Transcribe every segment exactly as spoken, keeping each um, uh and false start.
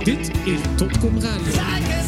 Dit is Dotcom Radio.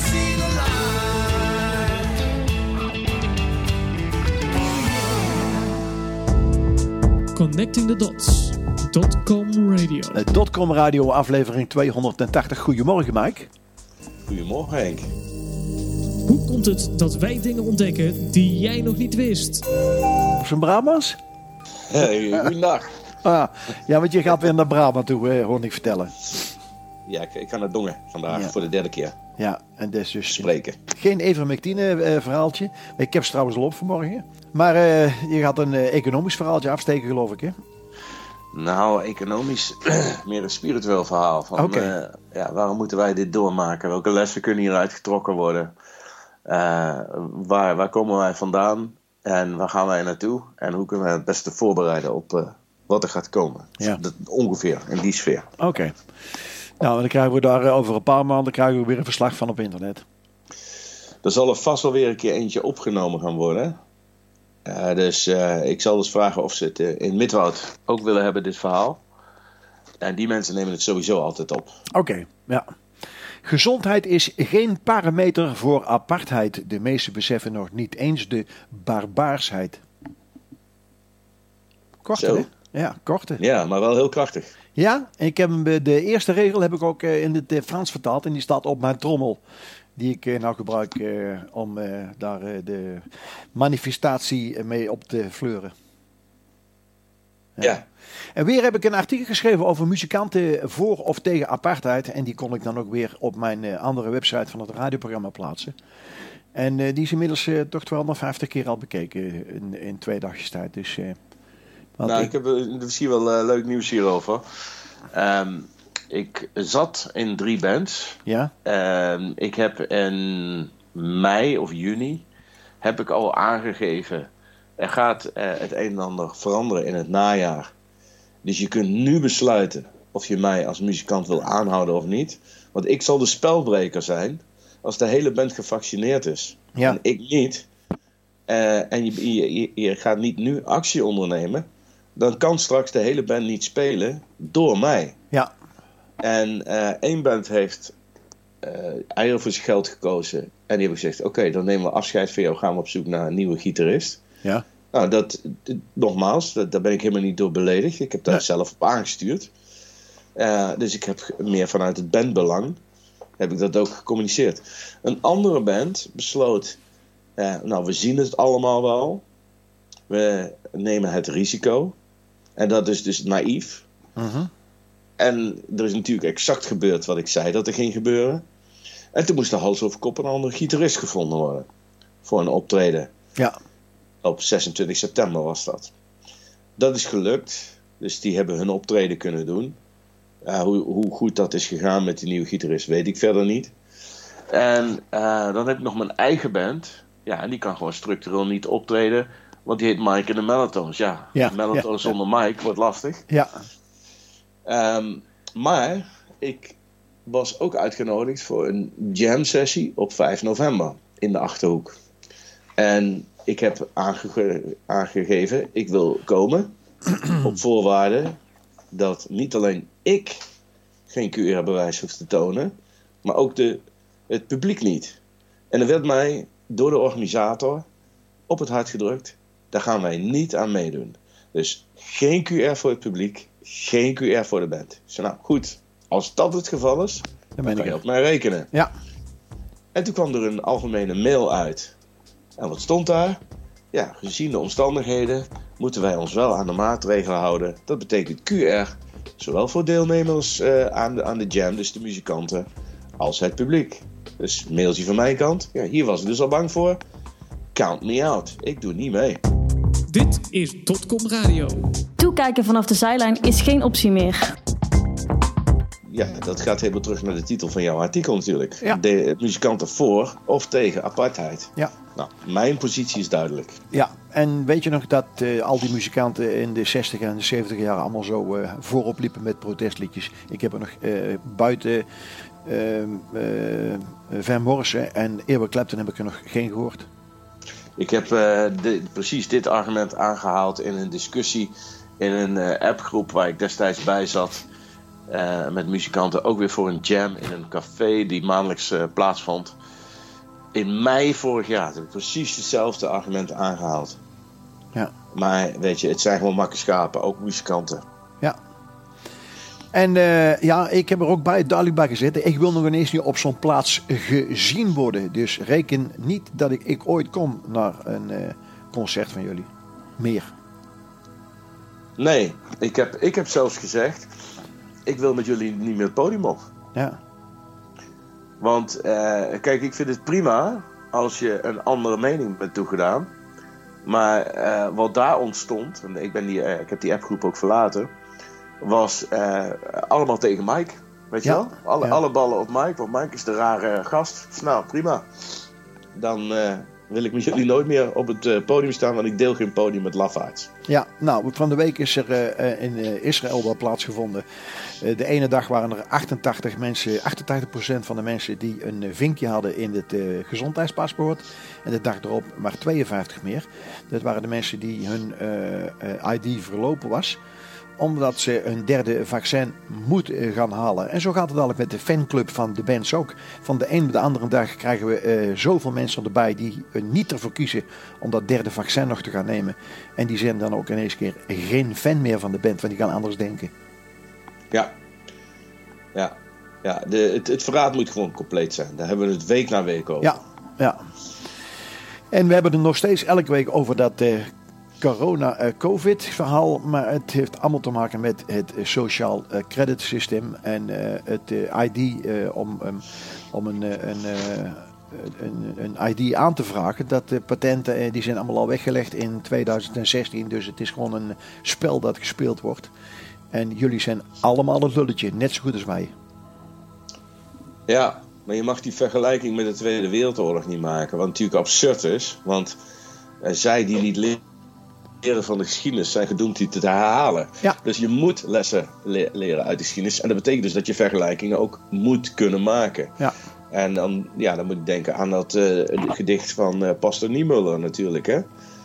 Connecting the Dots. Dotcom Radio. Uh, Dotcom Radio, aflevering tweehonderdtachtig. Goedemorgen, Mike. Goedemorgen, Henk. Hoe komt het dat wij dingen ontdekken die jij nog niet wist? Op zijn Brabants? Hey, goedendag. Ah, ja, want je gaat weer naar Brabant toe, eh, hoor ik vertellen. Ja, ik, ik ga naar Dongen vandaag Ja. voor de derde keer Ja, en dat is dus spreken. geen ivermectine uh, verhaaltje. Ik heb ze trouwens al op vanmorgen. Maar uh, je gaat een uh, economisch verhaaltje afsteken, geloof ik, hè? Nou, economisch meer een spiritueel verhaal. Van, Okay. uh, ja, waarom moeten wij dit doormaken? Welke lessen kunnen hieruit getrokken worden? Uh, waar, waar komen wij vandaan? En waar gaan wij naartoe? En hoe kunnen wij het beste voorbereiden op uh, wat er gaat komen? Ja. Dat, ongeveer, in die sfeer. Oké. Okay. Nou, dan krijgen we daar uh, over een paar maanden krijgen we weer een verslag van op internet. Er zal er vast wel weer een keer eentje opgenomen gaan worden. Uh, dus uh, ik zal dus vragen of ze het uh, in Midwoud ook willen hebben, dit verhaal. En die mensen nemen het sowieso altijd op. Oké, okay, ja. Gezondheid is geen parameter voor apartheid. De meesten beseffen nog niet eens de barbaarsheid. Korte, Zo. hè? Ja, korte. Ja, maar wel heel krachtig. Ja, ik heb hem, de eerste regel heb ik ook uh, in het uh, Frans vertaald. En die staat op mijn trommel. Die ik uh, nou gebruik uh, om uh, daar uh, de manifestatie mee op te fleuren. Ja. ja. En weer heb ik een artikel geschreven over muzikanten voor of tegen apartheid. En die kon ik dan ook weer op mijn uh, andere website van het radioprogramma plaatsen. En uh, die is inmiddels uh, toch tweehonderdvijftig keer al bekeken in, in twee dagjes tijd. Dus, uh, nou, ik, ik heb uh, misschien wel uh, leuk nieuws hierover. Um, ik zat in drie bands. Ja? Um, ik heb in mei of juni heb ik al aangegeven. Er gaat uh, het een en ander veranderen in het najaar. Dus je kunt nu besluiten of je mij als muzikant wil aanhouden of niet. Want ik zal de spelbreker zijn als de hele band gevaccineerd is. Ja. En ik niet. Uh, en je, je, je gaat niet nu actie ondernemen. Dan kan straks de hele band niet spelen door mij. Ja. En uh, één band heeft uh, eieren voor zijn geld gekozen. En die hebben gezegd, oké, okay, dan nemen we afscheid van jou. Gaan we op zoek naar een nieuwe gitarist. Ja. Nou, dat, nogmaals, dat, daar ben ik helemaal niet door beledigd. Ik heb daar ja. zelf op aangestuurd. Uh, dus ik heb meer vanuit het bandbelang heb ik dat ook gecommuniceerd. Een andere band besloot, uh, nou, we zien het allemaal wel. We nemen het risico. En dat is dus naïef. Uh-huh. En er is natuurlijk exact gebeurd wat ik zei dat er ging gebeuren. En toen moest er hals over kop een andere gitarist gevonden worden. Voor een optreden. Ja. Op zesentwintig september was dat. Dat is gelukt. Dus die hebben hun optreden kunnen doen. Uh, hoe, hoe goed dat is gegaan met die nieuwe gitarist weet ik verder niet. En uh, dan heb ik nog mijn eigen band. Ja, en die kan gewoon structureel niet optreden. Want die heet Mike en de Mellowtones. Ja, ja, Mellowtones ja, zonder Mike wordt lastig. Ja. Um, maar ik was ook uitgenodigd voor een jam sessie op vijf november in de Achterhoek. En ik heb aange- aangegeven, ik wil komen op voorwaarde dat niet alleen ik geen Q R-bewijs hoef te tonen, maar ook de, het publiek niet. En er werd mij door de organisator op het hart gedrukt, daar gaan wij niet aan meedoen. Dus geen Q R voor het publiek, geen Q R voor de band. Ik zei, nou goed, als dat het geval is, dan, dan kan je op mij rekenen. Ja. En toen kwam er een algemene mail uit. En wat stond daar? Ja, gezien de omstandigheden moeten wij ons wel aan de maatregelen houden. Dat betekent Q R, zowel voor deelnemers uh, aan, de, aan de jam, dus de muzikanten, als het publiek. Dus mailtje van mijn kant. Ja, hier was ik dus al bang voor. Count me out. Ik doe niet mee. Dit is Dotcom Radio. Toekijken vanaf de zijlijn is geen optie meer. Ja, dat gaat helemaal terug naar de titel van jouw artikel natuurlijk. Ja. De muzikanten voor of tegen apartheid. Ja. Nou, mijn positie is duidelijk. Ja, en weet je nog dat uh, al die muzikanten in de zestig en de zeventig jaren allemaal zo uh, voorop liepen met protestliedjes. Ik heb er nog uh, buiten uh, uh, Van Morrison en Eric Clapton heb ik er nog geen gehoord. Ik heb uh, de, precies dit argument aangehaald in een discussie in een uh, appgroep waar ik destijds bij zat. Uh, met muzikanten ook weer voor een jam in een café die maandelijks uh, plaatsvond. In mei vorig jaar heb ik precies dezelfde argumenten aangehaald. Ja. Maar weet je, het zijn gewoon makkenschapen, ook muzikanten. Ja. En uh, ja, ik heb er ook bij, duidelijk bij gezet. Ik wil nog ineens niet op zo'n plaats gezien worden. Dus reken niet dat ik, ik ooit kom naar een uh, concert van jullie. Meer. Nee, ik heb, ik heb zelfs gezegd, ik wil met jullie niet meer het podium op. Ja. Want uh, kijk, ik vind het prima als je een andere mening bent toegedaan. Maar uh, wat daar ontstond, en ik, ben die, uh, ik heb die appgroep ook verlaten, was uh, allemaal tegen Mike. Weet je ja. wel? Alle, Ja. alle ballen op Mike, want Mike is de rare gast. Nou, prima. Dan uh, wil ik met jullie nooit meer op het uh, podium staan, want ik deel geen podium met lafaards. Ja, nou, van de week is er uh, in uh, Israël wel plaatsgevonden. Uh, de ene dag waren er achtentachtig mensen, achtentachtig procent van de mensen die een uh, vinkje hadden in het uh, gezondheidspaspoort. En de dag erop maar tweeënvijftig meer. Dat waren de mensen die hun uh, uh, I D verlopen was. Omdat ze een derde vaccin moeten gaan halen. En zo gaat het eigenlijk met de fanclub van de bands ook. Van de een op de andere dag krijgen we uh, zoveel mensen erbij die uh, niet ervoor kiezen om dat derde vaccin nog te gaan nemen. En die zijn dan ook ineens keer geen fan meer van de band, want die gaan anders denken. Ja, ja, ja de, het, het verraad moet gewoon compleet zijn. Daar hebben we het week na week over. Ja, ja. En we hebben het nog steeds elke week over dat Uh, corona-covid-verhaal, maar het heeft allemaal te maken met het social credit systeem en uh, het uh, I D uh, om, um, om een, uh, een, uh, een, een I D aan te vragen. Dat de patenten uh, die zijn allemaal al weggelegd in tweeduizend zestien, dus het is gewoon een spel dat gespeeld wordt. En jullie zijn allemaal een lulletje, net zo goed als wij. Ja, maar je mag die vergelijking met de Tweede Wereldoorlog niet maken, wat natuurlijk absurd is, want uh, zij die niet leren leren van de geschiedenis zijn gedoemd die te herhalen. Ja. Dus je moet lessen le- leren uit de geschiedenis. En dat betekent dus dat je vergelijkingen ook moet kunnen maken. Ja. En dan, ja, dan moet ik denken aan dat uh, gedicht van uh, Pastor Niemöller natuurlijk. Hè?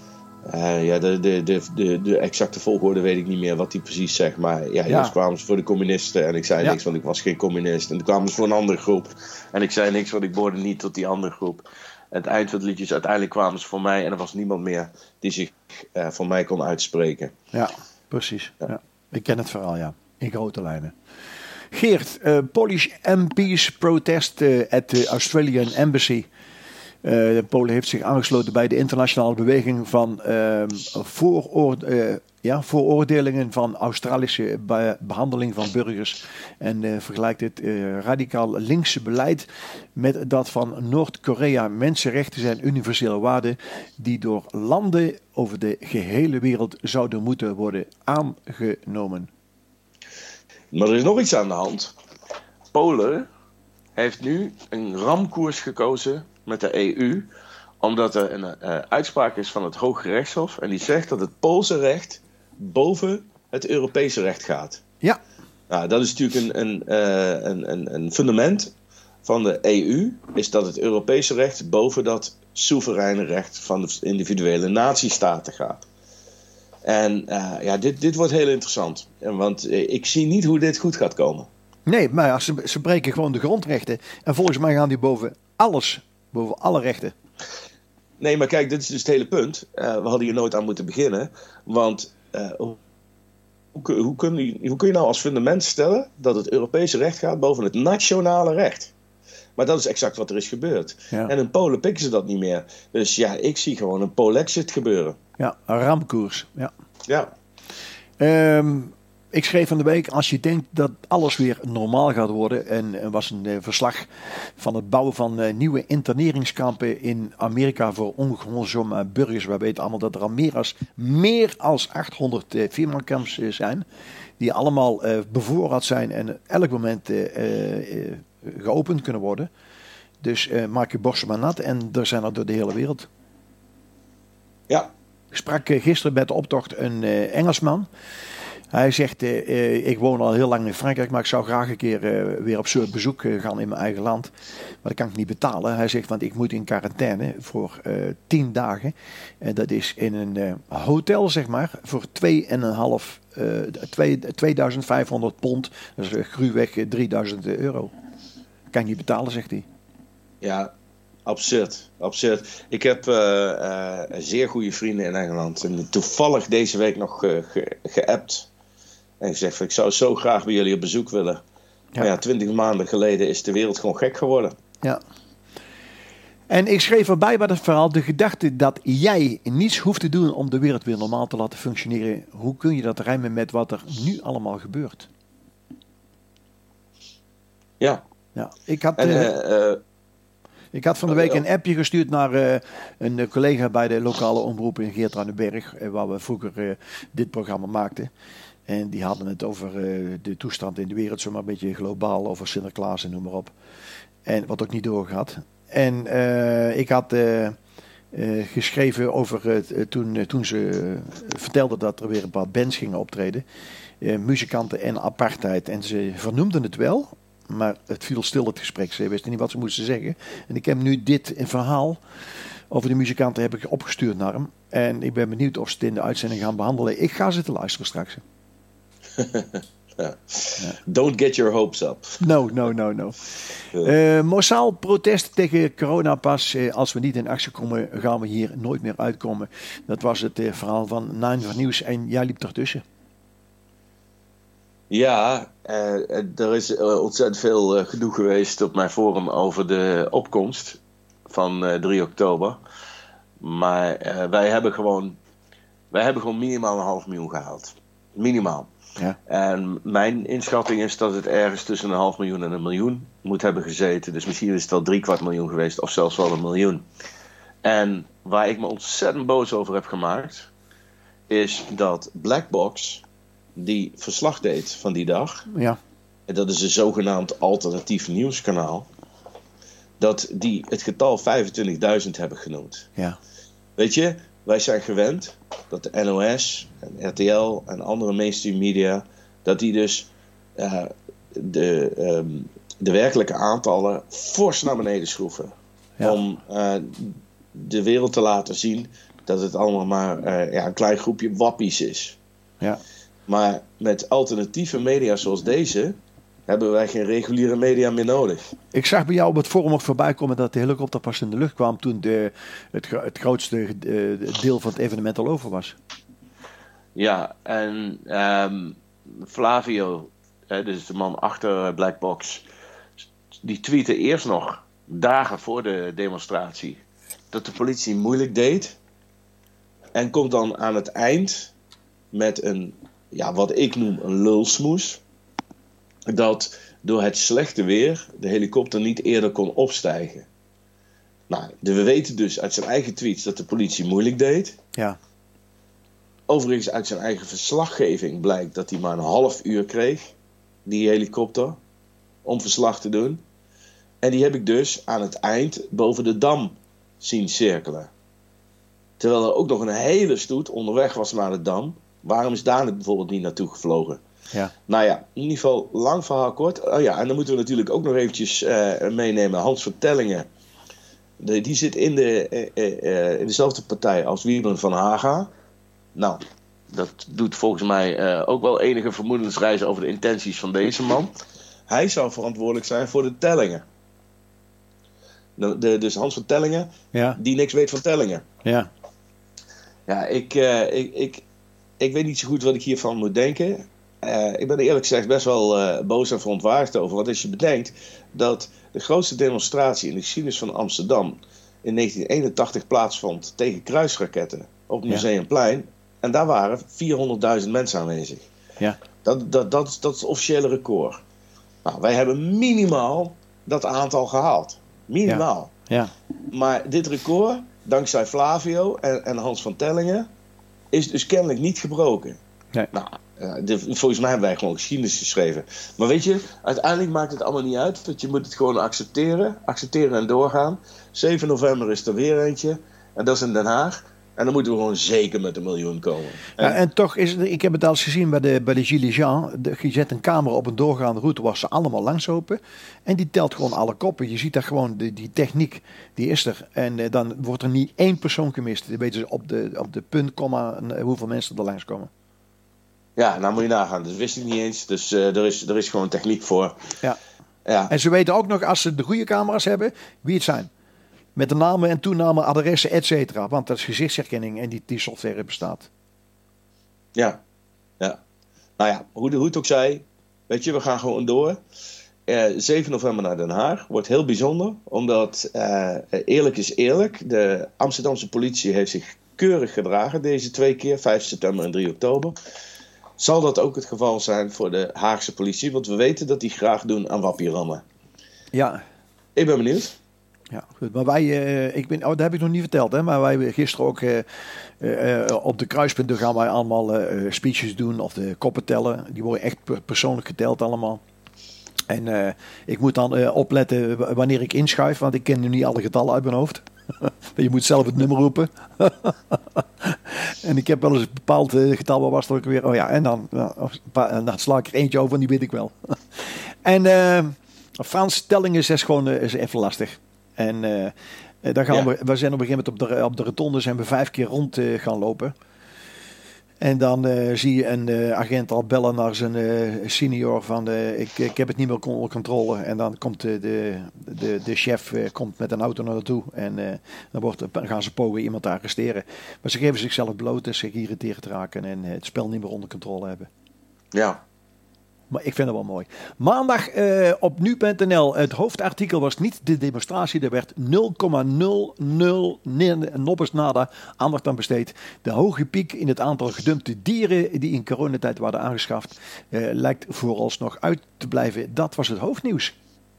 Uh, ja, de, de, de, de, de exacte volgorde weet ik niet meer wat hij precies zegt. Maar ja, Ja. eerst kwamen ze voor de communisten. En ik zei Ja. niks, want ik was geen communist. En toen kwamen ze voor een andere groep. En ik zei niks, want ik behoorde niet tot die andere groep. Het eind van het liedje is uiteindelijk kwamen ze voor mij en er was niemand meer die zich uh, voor mij kon uitspreken. Ja, precies. Ja. Ja. Ik ken het verhaal, ja. In grote lijnen. Geert, uh, Polish M P's protest uh, at the Australian Embassy. Uh, Polen heeft zich aangesloten bij de internationale beweging van uh, vooroord, uh, ja, vooroordelingen van Australische be- behandeling van burgers. En uh, vergelijkt het uh, radicaal linkse beleid met dat van Noord-Korea. Mensenrechten zijn universele waarden die door landen over de gehele wereld zouden moeten worden aangenomen. Maar er is nog iets aan de hand. Polen heeft nu een ramkoers gekozen met de E U, omdat er een uh, uitspraak is van het Hoge Rechtshof en die zegt dat het Poolse recht boven het Europese recht gaat. Ja. Nou, dat is natuurlijk een, een, uh, een, een, een fundament van de E U, is dat het Europese recht boven dat soevereine recht van de individuele natiestaten gaat. En uh, ja, dit, dit wordt heel interessant, want uh, ik zie niet hoe dit goed gaat komen. Nee, maar ja, ze, ze breken gewoon de grondrechten en volgens mij gaan die boven alles, boven alle rechten. Nee, maar kijk, dit is dus het hele punt. Uh, we hadden hier nooit aan moeten beginnen. Want uh, hoe, hoe, kun je, hoe kun je nou als fundament stellen dat het Europese recht gaat boven het nationale recht? Maar dat is exact wat er is gebeurd. Ja. En in Polen pikken ze dat niet meer. Dus ja, ik zie gewoon een Polexit gebeuren. Ja, een ramkoers. Ja. Ja. Um, ik schreef van de week, als je denkt dat alles weer normaal gaat worden, en er was een uh, verslag van het bouwen van uh, nieuwe interneringskampen in Amerika voor ongezonde burgers. We weten allemaal dat er al meer als, meer als achthonderd uh, firmakamps uh, zijn, die allemaal uh, bevoorraad zijn en elk moment uh, uh, geopend kunnen worden. Dus uh, maak je borsten maar nat en er zijn er door de hele wereld. Ja. Ik sprak uh, gisteren bij de optocht een uh, Engelsman. Hij zegt, uh, uh, ik woon al heel lang in Frankrijk, maar ik zou graag een keer uh, weer op soort bezoek uh, gaan in mijn eigen land. Maar dat kan ik niet betalen. Hij zegt, want ik moet in quarantaine voor uh, tien dagen. En dat is in een uh, hotel, zeg maar, voor twee en een half uh, tweeduizend vijfhonderd pond. Dat is uh, gruwweg uh, drieduizend euro. Kan je niet betalen, zegt hij. Ja, absurd. absurd. Ik heb uh, uh, zeer goede vrienden in Engeland. En toevallig deze week nog uh, ge- geappt. En gezegd, ik zou zo graag bij jullie op bezoek willen. Ja. Maar ja, twintig maanden geleden is de wereld gewoon gek geworden. Ja. En ik schreef erbij bij het verhaal de gedachte dat jij niets hoeft te doen om de wereld weer normaal te laten functioneren. Hoe kun je dat rijmen met wat er nu allemaal gebeurt? Ja. Ja, ik had, en, uh, uh, ik had van de week een appje gestuurd naar uh, een collega bij de lokale omroep in Geertruidenberg, uh, waar we vroeger uh, dit programma maakten. En die hadden het over uh, de toestand in de wereld, zomaar een beetje globaal, over Sinterklaas en noem maar op. En wat ook niet doorgaat. En uh, ik had uh, uh, geschreven over uh, toen, uh, toen ze uh, vertelden dat er weer een paar bands gingen optreden. Uh, muzikanten en apartheid. En ze vernoemden het wel, maar het viel stil het gesprek. Ze wisten niet wat ze moesten zeggen. En ik heb nu dit een verhaal over de muzikanten heb ik opgestuurd naar hem. En ik ben benieuwd of ze het in de uitzending gaan behandelen. Ik ga zitten luisteren straks. Ja. Don't get your hopes up. No, no, no, no. Uh, massaal protest tegen coronapas. Uh, als we niet in actie komen, gaan we hier nooit meer uitkomen. Dat was het uh, verhaal van Nine van Nieuws en jij liep ertussen. Ja, uh, er is uh, ontzettend veel uh, gedoe geweest op mijn forum over de opkomst van uh, drie oktober. Maar uh, wij hebben gewoon, wij hebben gewoon minimaal een half miljoen gehaald. Minimaal. Ja. En mijn inschatting is dat het ergens tussen een half miljoen en een miljoen moet hebben gezeten. Dus misschien is het wel drie kwart miljoen geweest of zelfs wel een miljoen. En waar ik me ontzettend boos over heb gemaakt, is dat Blackbox, die verslag deed van die dag, ja. En dat is een zogenaamd alternatief nieuwskanaal, dat die het getal vijfentwintigduizend hebben genoemd. Ja. Weet je, wij zijn gewend dat de N O S en R T L en andere mainstream media, dat die dus uh, de, um, de werkelijke aantallen fors naar beneden schroeven. Ja. Om uh, de wereld te laten zien dat het allemaal maar uh, ja, een klein groepje wappies is. Ja. Maar met alternatieve media zoals deze hebben wij geen reguliere media meer nodig. Ik zag bij jou op het forum ook voorbij komen dat de helikopter pas in de lucht kwam toen de, het, het grootste uh, deel van het evenement al over was. Ja, en um, Flavio, hè, dus de man achter Blackbox, die tweette eerst nog dagen voor de demonstratie dat de politie moeilijk deed. En komt dan aan het eind met een, ja, wat ik noem een lulsmoes. Dat door het slechte weer de helikopter niet eerder kon opstijgen. Nou, we weten dus uit zijn eigen tweets dat de politie moeilijk deed. Ja. Overigens uit zijn eigen verslaggeving blijkt dat hij maar een half uur kreeg, die helikopter, om verslag te doen. En die heb ik dus aan het eind boven de Dam zien cirkelen. Terwijl er ook nog een hele stoet onderweg was naar de Dam. Waarom is daar bijvoorbeeld niet naartoe gevlogen? Ja. Nou ja, in ieder geval lang verhaal kort. Oh ja, en dan moeten we natuurlijk ook nog eventjes uh, meenemen. Hans Vertellingen. De, die zit in, de, uh, uh, in dezelfde partij als Wiebren van Haga. Nou, dat doet volgens mij uh, ook wel enige vermoedens reizen over de intenties van deze man. Hij zou verantwoordelijk zijn voor de tellingen. De, de, dus Hans van Tellingen, ja. die niks weet van tellingen. Ja, ja ik, uh, ik, ik, ik weet niet zo goed wat ik hiervan moet denken. Uh, ik ben er eerlijk gezegd best wel uh, boos en verontwaardigd over. Want als je bedenkt dat de grootste demonstratie in de geschiedenis van Amsterdam in negentien eenentachtig plaatsvond tegen kruisraketten op het Museumplein. Ja. En daar waren vierhonderdduizend mensen aanwezig. Ja. Dat, dat, dat, is, dat is het officiële record. Nou, wij hebben minimaal dat aantal gehaald. Minimaal. Ja. Ja. Maar dit record, dankzij Flavio en, en Hans van Tellingen, is dus kennelijk niet gebroken. Nee. Nou, de, volgens mij hebben wij gewoon geschiedenis geschreven. Maar weet je, uiteindelijk maakt het allemaal niet uit. Want je moet het gewoon accepteren. Accepteren en doorgaan. zeven november is er weer eentje. En dat is in Den Haag. En dan moeten we gewoon zeker met een miljoen komen. En, ja, en toch is het, ik heb het al eens gezien bij de, bij de Gilets Jaunes. De, je zet een camera op een doorgaande route waar ze allemaal langslopen. En die telt gewoon alle koppen. Je ziet dat gewoon, die, die techniek, die is er. En uh, dan wordt er niet één persoon gemist. Dan weten ze op de, op de punt, komma, hoeveel mensen er langskomen. Ja, nou moet je nagaan. Dat wist ik niet eens. Dus uh, er, is, er is gewoon techniek voor. Ja. Ja. En ze weten ook nog, als ze de goede camera's hebben, wie het zijn. Met de namen en toenamen, adressen, et cetera. Want dat is gezichtsherkenning en die, die software bestaat. Ja. Ja. Nou ja, hoe, hoe het ook zij. Weet je, we gaan gewoon door. Uh, zeven november naar Den Haag. Wordt heel bijzonder. Omdat, uh, eerlijk is eerlijk, de Amsterdamse politie heeft zich keurig gedragen deze twee keer. vijf september en drie oktober. Zal dat ook het geval zijn voor de Haagse politie? Want we weten dat die graag doen aan wappierammen. Ja. Ik ben benieuwd. Ja, goed. Maar wij, uh, ik ben, oh, dat heb ik nog niet verteld, hè? Maar wij hebben gisteren ook uh, uh, op de kruispunten gaan wij allemaal uh, speeches doen of de koppen tellen. Die worden echt persoonlijk geteld allemaal. En uh, ik moet dan uh, opletten wanneer ik inschuif, want ik ken nu niet alle getallen uit mijn hoofd. Je moet zelf het nummer roepen. En ik heb wel eens een bepaald uh, getal, waar was het ook weer? Oh ja, en dan, uh, en dan sla ik er eentje over en die weet ik wel. En uh, Frans tellingen is gewoon uh, is even lastig. En uh, daar gaan ja. we, we zijn op een gegeven moment op de, op de rotonde zijn we vijf keer rond uh, gaan lopen. En dan uh, zie je een uh, agent al bellen naar zijn uh, senior van uh, ik, ik heb het niet meer onder controle. En dan komt uh, de, de, de chef uh, komt met een auto naar naartoe en uh, dan, wordt, dan gaan ze pogen iemand arresteren. Maar ze geven zichzelf bloot en ze geïrriteerd raken en uh, het spel niet meer onder controle hebben. Ja. Maar ik vind het wel mooi. Maandag uh, op nu punt n l. Het hoofdartikel was niet de demonstratie. Er werd nul komma nul nul nobbes nada aandacht aan besteed. De hoge piek in het aantal gedumpte dieren die in coronatijd waren aangeschaft uh, lijkt vooralsnog uit te blijven. Dat was het hoofdnieuws.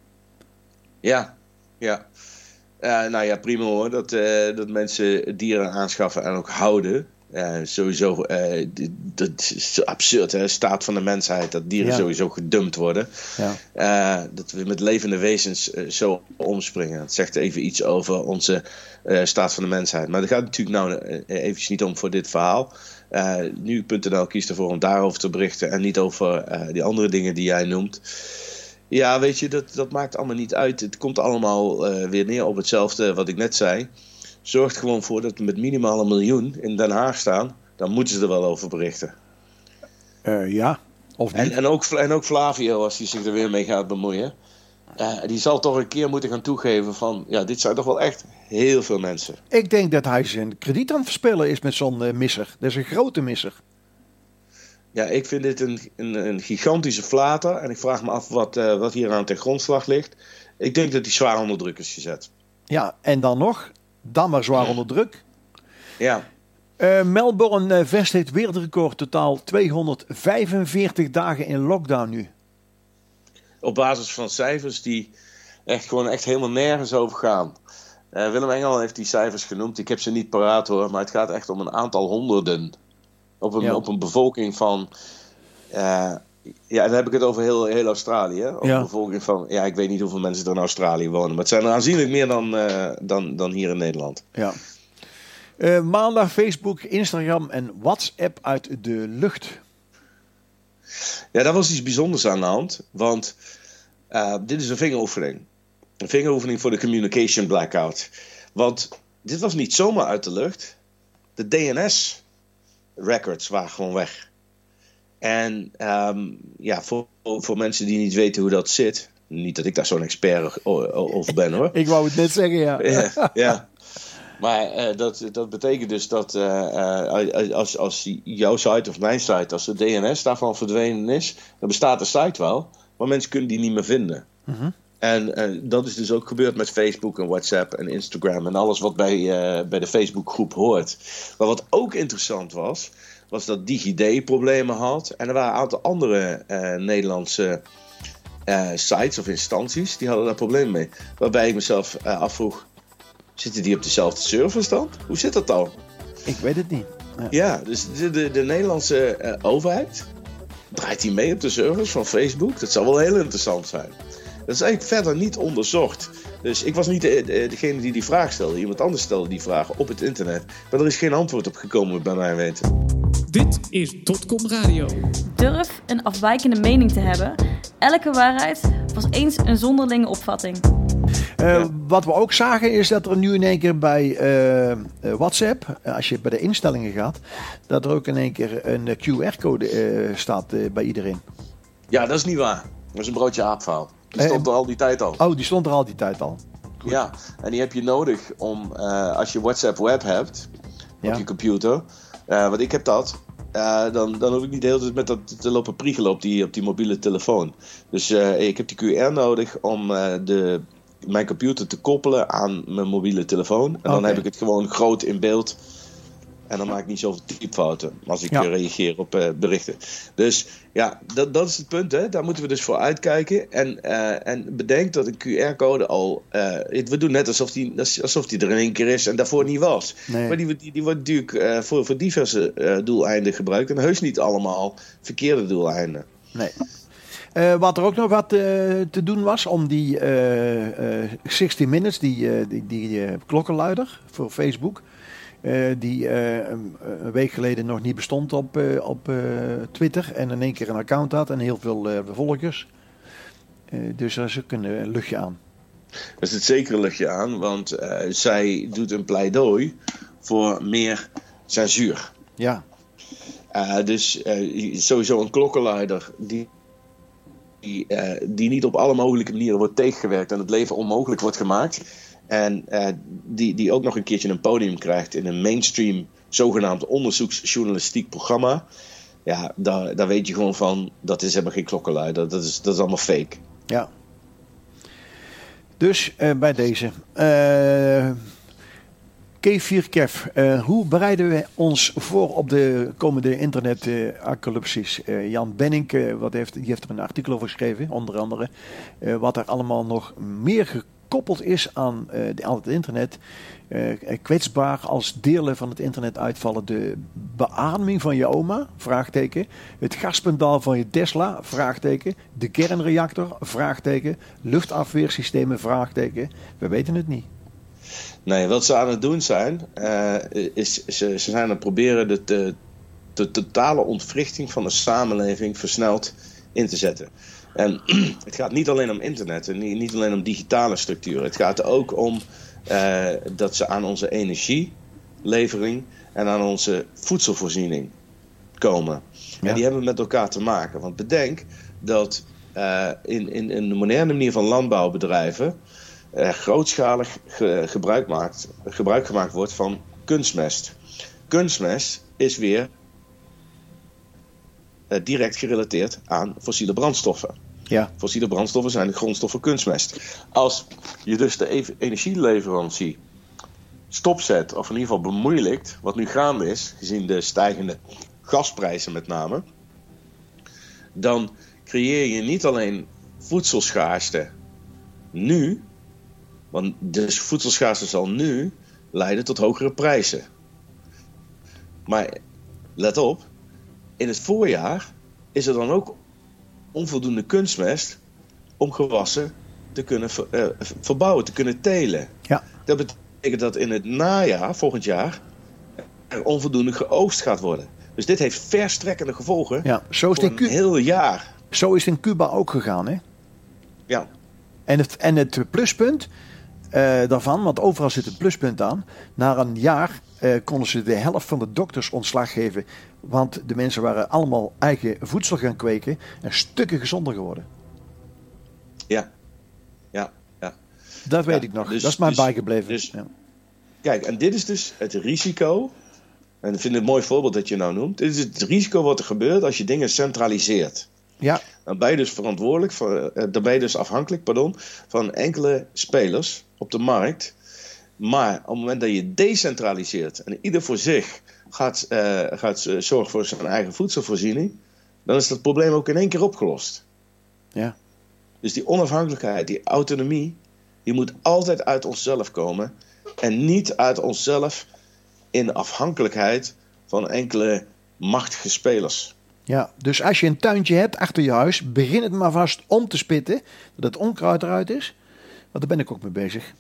Ja, ja. Uh, nou ja, prima hoor. Dat, uh, dat mensen dieren aanschaffen en ook houden. Uh, sowieso, uh, dat is absurd, hè? Staat van de mensheid, dat dieren ja. sowieso gedumpt worden. Ja. Uh, dat we met levende wezens uh, zo omspringen. Dat zegt even iets over onze uh, staat van de mensheid. Maar dat gaat natuurlijk nou uh, eventjes niet om voor dit verhaal. Uh, nu punt n l kiest ervoor om daarover te berichten en niet over uh, die andere dingen die jij noemt. Ja, weet je, dat, dat maakt allemaal niet uit. Het komt allemaal uh, weer neer op hetzelfde wat ik net zei. Zorgt gewoon voor dat we met minimaal een miljoen in Den Haag staan. Dan moeten ze er wel over berichten. Uh, ja, of niet. En, en, ook, en ook Flavio, als hij zich er weer mee gaat bemoeien. Uh, die zal toch een keer moeten gaan toegeven van... Ja, dit zijn toch wel echt heel veel mensen. Ik denk dat hij zijn krediet aan het verspillen is met zo'n uh, misser. Dat is een grote misser. Ja, ik vind dit een, een, een gigantische flater. En ik vraag me af wat, uh, wat hier aan ten grondslag ligt. Ik denk dat hij zwaar onder druk is gezet. Ja, en dan nog... Dan maar zwaar onder druk. Ja. Uh, Melbourne uh, vestigt wereldrecord, totaal tweehonderdvijfenveertig dagen in lockdown nu. Op basis van cijfers die echt gewoon echt helemaal nergens over gaan. Uh, Willem Engel heeft die cijfers genoemd. Ik heb ze niet paraat hoor, maar het gaat echt om een aantal honderden. Op een, ja. op een bevolking van... Uh, ja, dan heb ik het over heel, heel Australië. Over ja. een bevolking van... Ja, ik weet niet hoeveel mensen er in Australië wonen. Maar het zijn er aanzienlijk meer dan, uh, dan, dan hier in Nederland. Ja. Uh, maandag Facebook, Instagram en WhatsApp uit de lucht. Ja, daar was iets bijzonders aan de hand. Want uh, dit is een vingeroefening. Een vingeroefening voor de communication blackout. Want dit was niet zomaar uit de lucht. De D N S-records waren gewoon weg. En um, ja, voor, voor mensen die niet weten hoe dat zit... Niet dat ik daar zo'n expert over ben hoor. Ik wou het net zeggen, ja. ja, ja. Maar uh, dat, dat betekent dus dat uh, uh, als, als jouw site of mijn site... als de D N S daarvan verdwenen is... dan bestaat de site wel, maar mensen kunnen die niet meer vinden. Uh-huh. En uh, dat is dus ook gebeurd met Facebook en WhatsApp en Instagram... en alles wat bij, uh, bij de Facebookgroep hoort. Maar wat ook interessant was... was dat DigiD problemen had. En er waren een aantal andere uh, Nederlandse uh, sites of instanties... die hadden daar problemen mee. Waarbij ik mezelf uh, afvroeg... zitten die op dezelfde servers dan? Hoe zit dat dan? Ik weet het niet. Ja, ja dus de, de, de Nederlandse uh, overheid... draait die mee op de servers van Facebook? Dat zou wel heel interessant zijn. Dat is eigenlijk verder niet onderzocht. Dus ik was niet de, de, degene die die vraag stelde. Iemand anders stelde die vraag op het internet. Maar er is geen antwoord op gekomen bij mij weten. Dit is Dotcom Radio. Durf een afwijkende mening te hebben. Elke waarheid was eens een zonderlinge opvatting. Uh, Ja. Wat we ook zagen is dat er nu in één keer bij uh, uh, WhatsApp, als je bij de instellingen gaat, dat er ook in één keer een Q R-code uh, staat uh, bij iedereen. Ja, dat is niet waar. Dat is een broodje aapverhaal. Die stond Uh, er al die tijd al. Oh, die stond er al die tijd al. Goed. Ja, en die heb je nodig om, uh, als je WhatsApp Web hebt, Ja. op je computer, uh, want ik heb dat, uh, dan, dan hoef ik niet de hele tijd met dat te lopen priegelen op die, op die mobiele telefoon. Dus uh, ik heb die Q R nodig om uh, de, mijn computer te koppelen aan mijn mobiele telefoon. En dan Okay. heb ik het gewoon groot in beeld. En dan maak ik niet zoveel typfouten als ik Ja. reageer op uh, berichten. Dus ja, dat, dat is het punt. Hè? Daar moeten we dus voor uitkijken. En, uh, en bedenk dat een Q R-code al... Uh, we doen net alsof die, alsof die er in één keer is en daarvoor niet was. Nee. Maar die, die, die wordt natuurlijk uh, voor, voor diverse uh, doeleinden gebruikt. En heus niet allemaal verkeerde doeleinden. Nee. Uh, wat er ook nog wat uh, te doen was om die uh, uh, zestig minutes, die, uh, die, die uh, klokkenluider voor Facebook... Uh, die uh, een, een week geleden nog niet bestond op, uh, op uh, Twitter. En in één keer een account had en heel veel uh, volgers. Uh, dus daar is ook een uh, luchtje aan. Daar zit zeker een luchtje aan. Want uh, zij doet een pleidooi voor meer censuur. Ja. Uh, dus uh, sowieso een klokkenluider die, die, uh, die niet op alle mogelijke manieren wordt tegengewerkt. En het leven onmogelijk wordt gemaakt. En uh, die, die ook nog een keertje een podium krijgt in een mainstream zogenaamd onderzoeksjournalistiek programma. Ja, daar, daar weet je gewoon van, dat is helemaal geen klokkenluider. Dat is, dat is allemaal fake. Ja. Dus uh, bij deze. Uh, K vier Kev, uh, hoe bereiden we ons voor op de komende internet-apocalypsis? Uh, uh, Jan Benink, uh, wat heeft, die heeft er een artikel over geschreven, onder andere. Uh, wat er allemaal nog meer gekoppeld is aan, uh, aan het internet. Uh, kwetsbaar als delen van het internet uitvallen. De beademing van je oma? Vraagteken. Het gaspedaal van je Tesla? Vraagteken. De kernreactor? Vraagteken. Luchtafweersystemen? Vraagteken. We weten het niet. Nee, wat ze aan het doen zijn, uh, is ze, ze zijn aan het proberen de, de, de totale ontwrichting van de samenleving versneld in te zetten. En het gaat niet alleen om internet en niet, niet alleen om digitale structuren. Het gaat ook om uh, dat ze aan onze energielevering en aan onze voedselvoorziening komen. Ja. En die hebben met elkaar te maken. Want bedenk dat uh, in, in, in de moderne manier van landbouwbedrijven Uh, grootschalig ge- gebruik, maakt, gebruik gemaakt wordt van kunstmest. Kunstmest is weer uh, direct gerelateerd aan fossiele brandstoffen. Ja. Fossiele brandstoffen zijn de grondstof voor kunstmest. Als je dus de e- energieleverantie stopzet, of in ieder geval bemoeilijkt, wat nu gaande is, gezien de stijgende gasprijzen met name, dan creëer je niet alleen voedselschaarste nu, want dus voedselschaarste zal nu leiden tot hogere prijzen. Maar let op, in het voorjaar is er dan ook onvoldoende kunstmest om gewassen te kunnen ver, uh, verbouwen, te kunnen telen. Ja. Dat betekent dat in het najaar, volgend jaar, er onvoldoende geoogst gaat worden. Dus dit heeft verstrekkende gevolgen Ja, zo is voor het een in Cu- heel jaar. Zo is het in Cuba ook gegaan, hè? Ja. En het, en het pluspunt uh, daarvan, want overal zit een pluspunt aan. Na een jaar uh, konden ze de helft van de dokters ontslag geven. Want de mensen waren allemaal eigen voedsel gaan kweken en stukken gezonder geworden. Ja. Ja. Ja. Dat weet Ja, ik nog. dus- dat is mij dus- bijgebleven. dus- ja. Kijk, en dit is dus het risico. En ik vind het een mooi voorbeeld dat je nou noemt. Dit is het risico wat er gebeurt als je dingen centraliseert. Ja, Dan ben je dus verantwoordelijk, voor, eh, dan ben je dus afhankelijk pardon, van enkele spelers op de markt. Maar op het moment dat je decentraliseert en ieder voor zich gaat, uh, gaat uh, zorgen voor zijn eigen voedselvoorziening, dan is dat probleem ook in één keer opgelost. ja. Dus die onafhankelijkheid, die autonomie, die moet altijd uit onszelf komen en niet uit onszelf in afhankelijkheid van enkele machtige spelers. Ja, dus als je een tuintje hebt achter je huis, begin het maar vast om te spitten, dat het onkruid eruit is. Want daar ben ik ook mee bezig.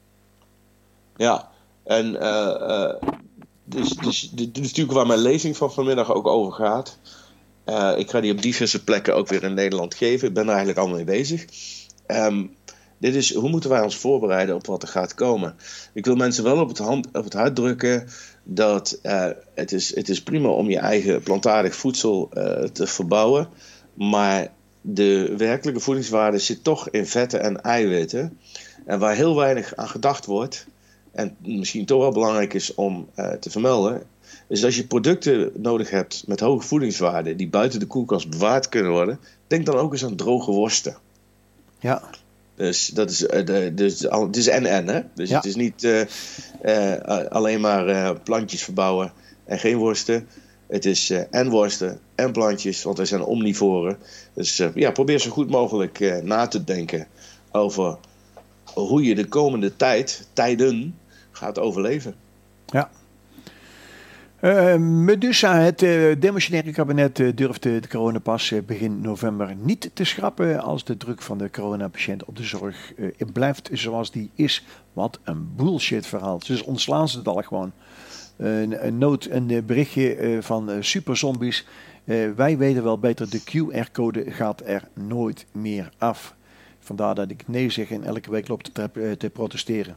Ja, en uh, uh, dus, dus, dit is natuurlijk waar mijn lezing van vanmiddag ook over gaat. Uh, ik ga die op diverse plekken ook weer in Nederland geven. Ik ben er eigenlijk al mee bezig. Um, Dit is, hoe moeten wij ons voorbereiden op wat er gaat komen? Ik wil mensen wel op het, hand, op het hart drukken dat uh, het, is, het is prima om je eigen plantaardig voedsel uh, te verbouwen. Maar de werkelijke voedingswaarde zit toch in vetten en eiwitten. En waar heel weinig aan gedacht wordt, en misschien toch wel belangrijk is om uh, te vermelden, is als je producten nodig hebt met hoge voedingswaarde die buiten de koelkast bewaard kunnen worden, denk dan ook eens aan droge worsten. Ja. Dus dat is, uh, de, dus, het is en-en, hè? Dus ja. Het is niet uh, uh, alleen maar uh, plantjes verbouwen en geen worsten. Het is uh, en worsten en plantjes, want wij zijn omnivoren. Dus uh, ja, probeer zo goed mogelijk uh, na te denken over hoe je de komende tijd, tijden, gaat overleven. Ja. Uh, Medusa, het uh, demissionaire kabinet uh, durfde de coronapas uh, begin november niet te schrappen als de druk van de coronapatiënt op de zorg uh, blijft zoals die is. Wat een bullshit verhaal. Dus ontslaan ze het al gewoon. Uh, een nood, een uh, berichtje uh, van uh, superzombies. Uh, wij weten wel beter, de Q R-code gaat er nooit meer af. Vandaar dat ik nee zeg en elke week loop te, uh, te protesteren.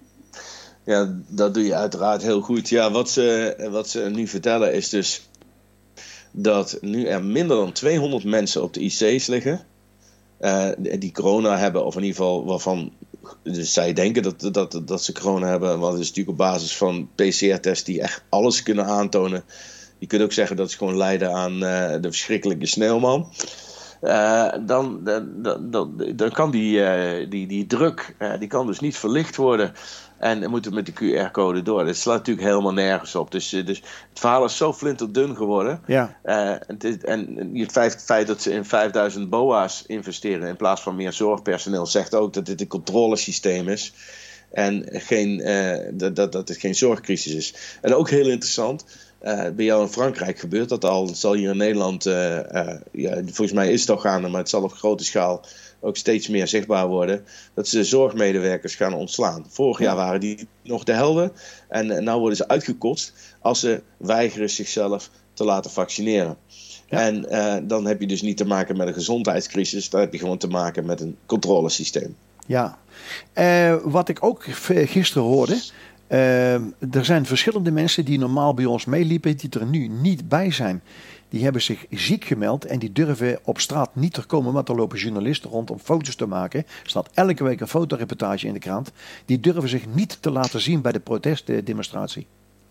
Ja, dat doe je uiteraard heel goed. Ja, wat ze, wat ze nu vertellen is dus dat nu er minder dan tweehonderd mensen op de I C's liggen. Uh, die corona hebben, of in ieder geval waarvan dus zij denken dat, dat, dat ze corona hebben. Want het is natuurlijk op basis van P C R-tests die echt alles kunnen aantonen. Je kunt ook zeggen dat ze gewoon lijden aan uh, de verschrikkelijke sneeuwman. Uh, dan, dan, dan, dan kan die, uh, die, die druk uh, die kan dus niet verlicht worden. En dan moet het met de Q R-code door. Dat slaat natuurlijk helemaal nergens op. Dus, dus het verhaal is zo flinterdun geworden. Ja. Uh, het is, en het feit, het feit dat ze in vijfduizend B O A's investeren in plaats van meer zorgpersoneel zegt ook dat dit een controlesysteem is. En geen, uh, dat, dat, dat het geen zorgcrisis is. En ook heel interessant. Uh, bij jou in Frankrijk gebeurt dat al. Het zal hier in Nederland, uh, uh, ja, volgens mij is het al gaande, maar het zal op grote schaal ook steeds meer zichtbaar worden, dat ze zorgmedewerkers gaan ontslaan. Vorig jaar waren die nog de helden en uh, nu worden ze uitgekotst als ze weigeren zichzelf te laten vaccineren. Ja. En uh, dan heb je dus niet te maken met een gezondheidscrisis, dan heb je gewoon te maken met een controlesysteem. Ja, uh, wat ik ook gisteren hoorde, Uh, er zijn verschillende mensen die normaal bij ons meeliepen, die er nu niet bij zijn. Die hebben zich ziek gemeld en die durven op straat niet te komen, want er lopen journalisten rond om foto's te maken. Er staat elke week een fotoreportage in de krant. Die durven zich niet te laten zien bij de protestdemonstratie.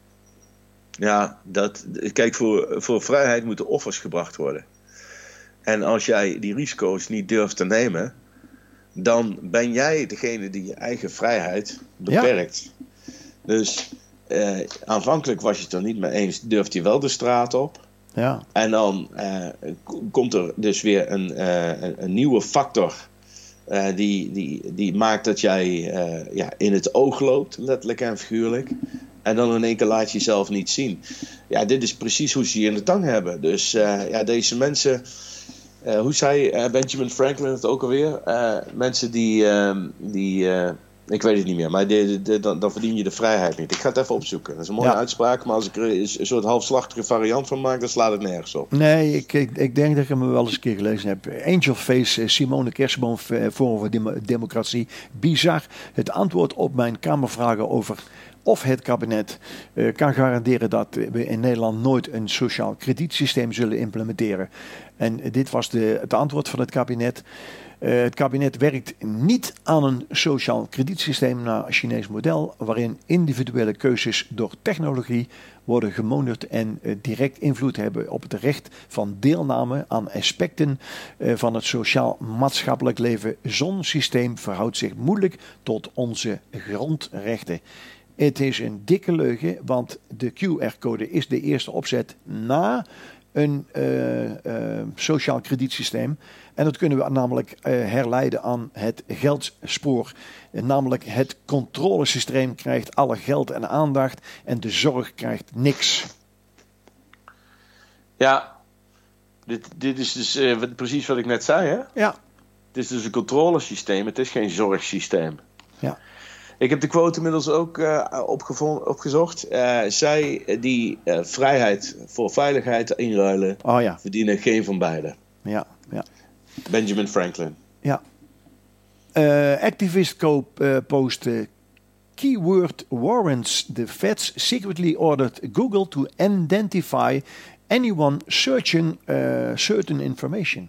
Ja, dat, kijk, voor, voor vrijheid moeten offers gebracht worden. En als jij die risico's niet durft te nemen, dan ben jij degene die je eigen vrijheid beperkt. Ja. Dus uh, aanvankelijk was je het er niet mee eens, durft hij wel de straat op. Ja. En dan uh, k- komt er dus weer een, uh, een, een nieuwe factor uh, die, die, die maakt dat jij uh, ja, in het oog loopt, letterlijk en figuurlijk. En dan in één keer laat je jezelf niet zien. Ja, dit is precies hoe ze je in de tang hebben. Dus uh, ja, deze mensen, uh, hoe zei uh, Benjamin Franklin het ook alweer? Uh, mensen die... Uh, die uh, Ik weet het niet meer, maar de, de, de, dan, dan verdien je de vrijheid niet. Ik ga het even opzoeken. Dat is een mooie ja. uitspraak, maar als ik er een soort halfslachtige variant van maak, dan slaat het nergens op. Nee, ik, ik, ik denk dat ik hem wel eens een keer gelezen heb. Angel Face, Simone Kersenboom, Forum voor Dem- Democratie. Bizar. Het antwoord op mijn Kamervragen over of het kabinet uh, kan garanderen dat we in Nederland nooit een sociaal kredietsysteem zullen implementeren. En dit was de, het antwoord van het kabinet. Uh, het kabinet werkt niet aan een sociaal kredietsysteem naar Chinees model, waarin individuele keuzes door technologie worden gemonitord en uh, direct invloed hebben op het recht van deelname aan aspecten uh, van het sociaal-maatschappelijk leven. Zo'n systeem verhoudt zich moeilijk tot onze grondrechten. Het is een dikke leugen, want de Q R-code is de eerste opzet na een uh, uh, sociaal kredietsysteem. En dat kunnen we namelijk uh, herleiden aan het geldspoor. Uh, namelijk het controlesysteem krijgt alle geld en aandacht en de zorg krijgt niks. Ja, dit, dit is dus uh, wat, precies wat ik net zei, hè? Ja. Het is dus een controlesysteem, het is geen zorgsysteem. Ja. Ik heb de quote inmiddels ook uh, opgevo- opgezocht. Uh, zij die uh, vrijheid voor veiligheid inruilen, oh, ja. verdienen geen van beide. Ja, ja. Benjamin Franklin. Ja. Uh, activist co- uh, post uh, keyword warrants. The feds secretly ordered Google to identify anyone searching uh, certain information.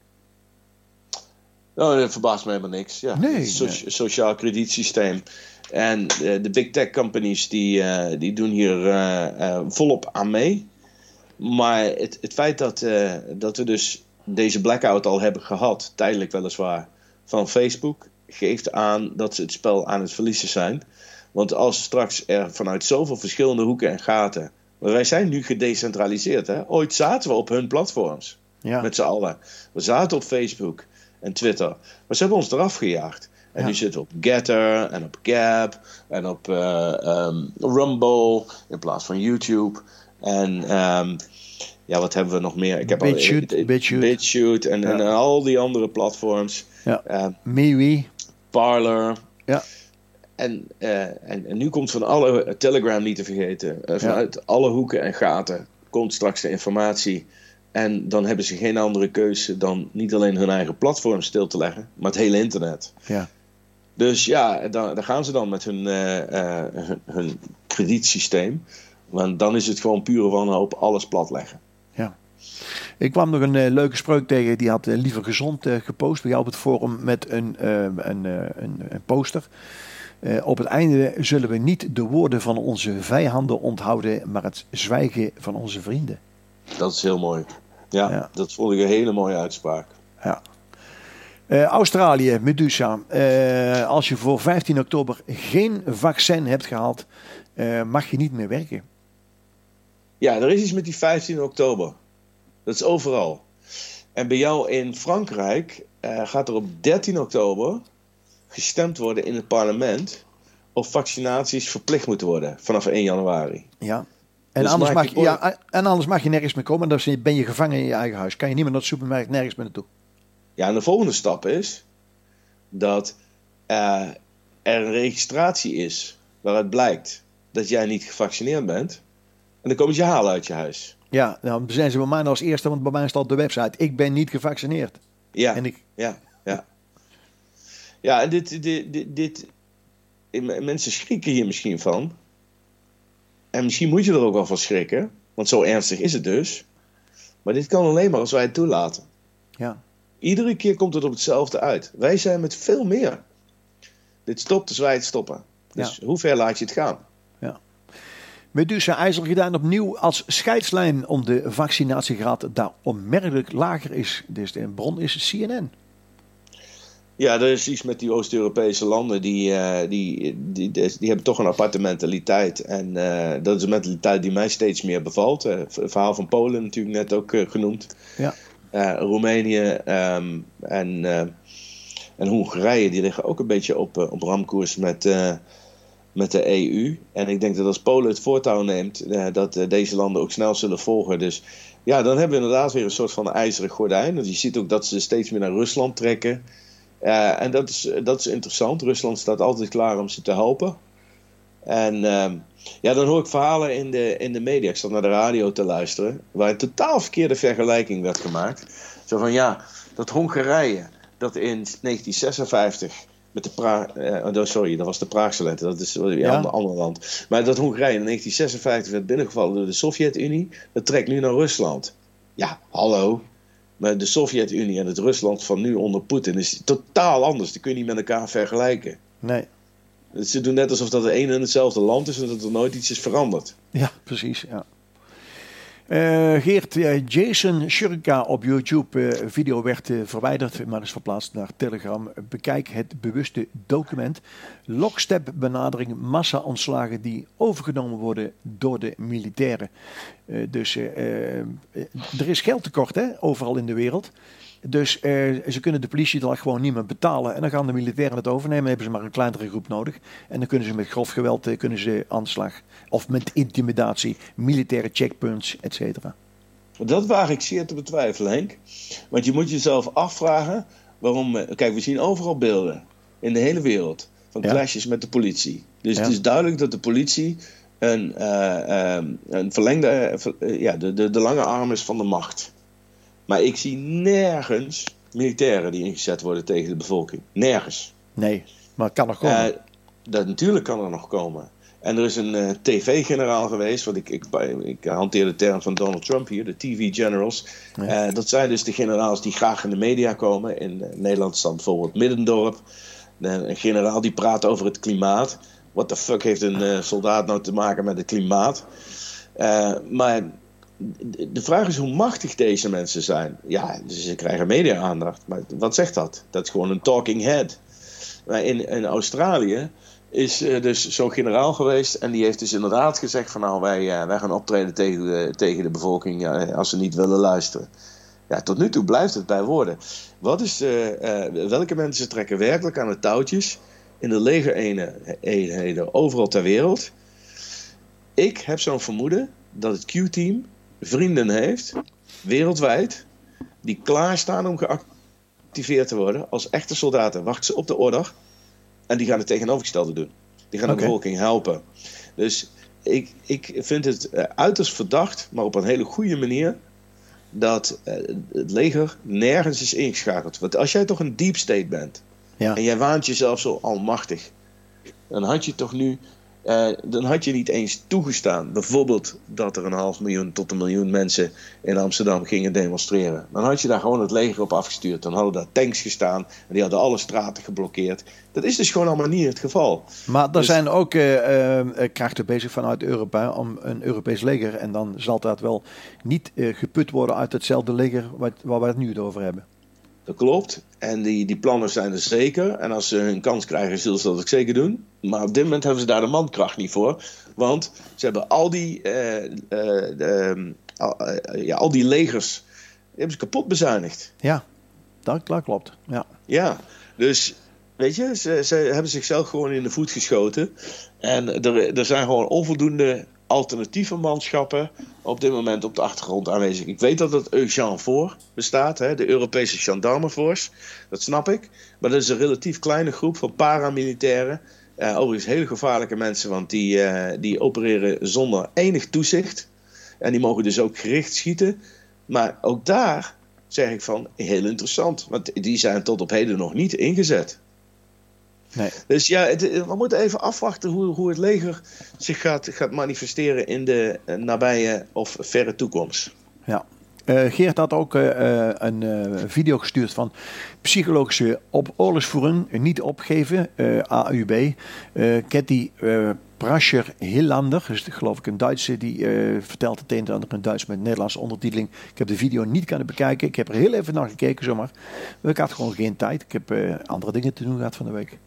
Nou, dat verbaast me helemaal niks. Ja, Nee, het so- nee. sociaal kredietsysteem. En uh, de big tech companies die, uh, die doen hier uh, uh, volop aan mee. Maar het, het feit dat, uh, dat we dus deze blackout al hebben gehad, tijdelijk weliswaar, van Facebook, geeft aan dat ze het spel aan het verliezen zijn. Want als straks er vanuit zoveel verschillende hoeken en gaten... Maar wij zijn nu gedecentraliseerd. Hè? Ooit zaten we op hun platforms. Ja. Met z'n allen. We zaten op Facebook en Twitter. Maar ze hebben ons eraf gejaagd. En Ja. nu zitten we op Getter en op Gab en op uh, um, Rumble in plaats van YouTube. En um, ja, wat hebben we nog meer? Ik heb BitChute, al, BitChute. BitChute en, Ja. en al die andere platforms. Ja. Uh, MeWe. Parler. Ja. En, uh, en, en nu komt van alle, uh, Telegram niet te vergeten, uh, vanuit ja. alle hoeken en gaten komt straks de informatie. En dan hebben ze geen andere keuze dan niet alleen hun eigen platform stil te leggen, maar het hele internet. Ja. Dus ja, daar, daar gaan ze dan met hun, uh, uh, hun, hun kredietsysteem. Want dan is het gewoon pure wanhoop, alles platleggen. Ja. Ik kwam nog een uh, leuke spreuk tegen, die had uh, Liever Gezond uh, gepost bij jou op het forum met een, uh, een, uh, een, een poster. Uh, op het einde zullen we niet de woorden van onze vijanden onthouden, maar het zwijgen van onze vrienden. Dat is heel mooi. Ja, ja. Dat vond ik een hele mooie uitspraak. Ja. Uh, Australië, Medusa. Uh, als je voor vijftien oktober geen vaccin hebt gehaald, uh, mag je niet meer werken. Ja, er is iets met die vijftien oktober. Dat is overal. En bij jou in Frankrijk uh, gaat er op dertien oktober gestemd worden in het parlement of vaccinaties verplicht moeten worden vanaf één januari. Ja. En, dus anders mag je je, ja, en anders mag je nergens meer komen. Dan ben je gevangen in je eigen huis. Kan je niet meer naar de supermarkt, nergens meer naartoe. Ja, en de volgende stap is dat uh, er een registratie is waaruit blijkt dat jij niet gevaccineerd bent. En dan komen ze je halen uit je huis. Ja, dan zijn ze bij mij als eerste, want bij mij staat op de website: ik ben niet gevaccineerd. Ja, en ik... ja, ja. Ja, en dit, dit, dit, dit, mensen schrikken hier misschien van. En misschien moet je er ook wel van schrikken, want zo ernstig is het dus. Maar dit kan alleen maar als wij het toelaten. Ja. Iedere keer komt het op hetzelfde uit. Wij zijn met veel meer. Dit stopt als wij het stoppen. Dus ja. hoe ver laat je het gaan? Ja. Medusa IJssel gedaan opnieuw als scheidslijn om de vaccinatiegraad daar onmerkelijk lager is. Dus de bron is C N N. Ja, er is iets met die Oost-Europese landen. Die, uh, die, die, die, die hebben toch een aparte mentaliteit. En uh, dat is een mentaliteit die mij steeds meer bevalt. Uh, het verhaal van Polen natuurlijk net ook uh, genoemd. Ja. Uh, Roemenië um, en, uh, en Hongarije, die liggen ook een beetje op, uh, op ramkoers met, uh, met de E U. En ik denk dat als Polen het voortouw neemt, uh, dat uh, deze landen ook snel zullen volgen. Dus ja, dan hebben we inderdaad weer een soort van ijzeren gordijn. Want je ziet ook dat ze steeds meer naar Rusland trekken. Uh, en dat is, dat is interessant. Rusland staat altijd klaar om ze te helpen. En uh, ja, dan hoor ik verhalen in de, in de media. Ik zat naar de radio te luisteren, waar een totaal verkeerde vergelijking werd gemaakt. Zo van ja, dat Hongarije, dat in negentien zesenvijftig met de Praag... Uh, sorry, dat was de Praagse lente. Dat is een ja. ander, ander land. Maar dat Hongarije in negentien zesenvijftig werd binnengevallen door de Sovjet-Unie, dat trekt nu naar Rusland. Ja, hallo. Maar de Sovjet-Unie en het Rusland van nu onder Poetin is totaal anders. Die kun je niet met elkaar vergelijken. Nee. Ze doen net alsof dat het een en hetzelfde land is en dat er nooit iets is veranderd. Ja, precies. Ja. Uh, Geert, uh, Jason Shurka op YouTube uh, video werd uh, verwijderd, maar is verplaatst naar Telegram. Bekijk het bewuste document. Lockstep benadering, massa-ontslagen die overgenomen worden door de militairen. Uh, dus uh, uh, er is geldtekort, hè, overal in de wereld. Dus uh, ze kunnen de politie dan gewoon niet meer betalen. En dan gaan de militairen het overnemen. Dan hebben ze maar een kleinere groep nodig. En dan kunnen ze met grof geweld uh, kunnen ze aanslag. Of met intimidatie, militaire checkpoints, et cetera. Dat waag ik zeer te betwijfelen, Henk. Want je moet jezelf afvragen waarom... Kijk, we zien overal beelden in de hele wereld van ja. clashes met de politie. Dus ja. het is duidelijk dat de politie een, uh, um, een verlengde... Uh, ja, de, de, de lange arm is van de macht. Maar ik zie nergens militairen die ingezet worden tegen de bevolking. Nergens. Nee, maar het kan nog komen. Uh, dat, natuurlijk kan er nog komen. En er is een uh, tv-generaal geweest, want ik, ik, ik hanteer de term van Donald Trump hier, de T V-generals. Ja. Uh, dat zijn dus de generaals die graag in de media komen. In uh, Nederland staat bijvoorbeeld Middendorp. Een generaal die praat over het klimaat. What the fuck heeft een uh, soldaat nou te maken met het klimaat? Uh, maar de vraag is hoe machtig deze mensen zijn. Ja, dus ze krijgen media-aandacht. Maar wat zegt dat? Dat is gewoon een talking head. Maar in, in Australië is uh, dus zo'n generaal geweest. En die heeft dus inderdaad gezegd van nou, wij, uh, wij gaan optreden tegen de, tegen de bevolking uh, als ze niet willen luisteren. Ja, tot nu toe blijft het bij woorden. Wat is, uh, uh, welke mensen trekken werkelijk aan de touwtjes in de legereenheden overal ter wereld? Ik heb zo'n vermoeden dat het Q-team vrienden heeft, wereldwijd, die klaarstaan om geactiveerd te worden als echte soldaten. Wachten ze op de order en die gaan het tegenovergestelde doen. Die gaan de okay. bevolking helpen. Dus ik, ik vind het uh, uiterst verdacht, maar op een hele goede manier, dat uh, het leger nergens is ingeschakeld. Want als jij toch een deep state bent, ja. en jij waant jezelf zo almachtig, dan had je toch nu, uh, dan had je niet eens toegestaan, bijvoorbeeld dat er een half miljoen tot een miljoen mensen in Amsterdam gingen demonstreren. Dan had je daar gewoon het leger op afgestuurd. Dan hadden daar tanks gestaan en die hadden alle straten geblokkeerd. Dat is dus gewoon allemaal niet het geval. Maar er dus, zijn ook uh, uh, krachten bezig vanuit Europa om een Europees leger. En dan zal dat wel niet uh, geput worden uit hetzelfde leger wat, waar we het nu over hebben. Dat klopt. En die, die plannen zijn er zeker. En als ze hun kans krijgen, zullen ze dat ook zeker doen. Maar op dit moment hebben ze daar de mankracht niet voor. Want ze hebben al die, uh, uh, uh, al, uh, ja, al die legers die hebben ze kapot bezuinigd. Ja, dat, dat klopt. Ja, ja, dus weet je, ze, ze hebben zichzelf gewoon in de voet geschoten. En er, er zijn gewoon onvoldoende alternatieve manschappen op dit moment op de achtergrond aanwezig. Ik weet dat het Eugenfor bestaat, hè, de Europese Gendarmenforce. Dat snap ik. Maar dat is een relatief kleine groep van paramilitairen. Uh, overigens hele gevaarlijke mensen, want die, uh, die opereren zonder enig toezicht. En die mogen dus ook gericht schieten. Maar ook daar zeg ik van, heel interessant. Want die zijn tot op heden nog niet ingezet. Nee. Dus ja, het, we moeten even afwachten hoe, hoe het leger zich gaat, gaat manifesteren in de nabije of verre toekomst. Ja. Uh, Geert had ook uh, een uh, video gestuurd van psychologische op oorlogsvoering, niet opgeven, uh, A U B. Uh, Ketty uh, Prascher-Hillander, dus geloof ik een Duitse, die uh, vertelt het een en ander in Duits met Nederlandse ondertiteling. Ik heb de video niet kunnen bekijken. Ik heb er heel even naar gekeken zomaar. Maar ik had gewoon geen tijd. Ik heb uh, andere dingen te doen gehad van de week.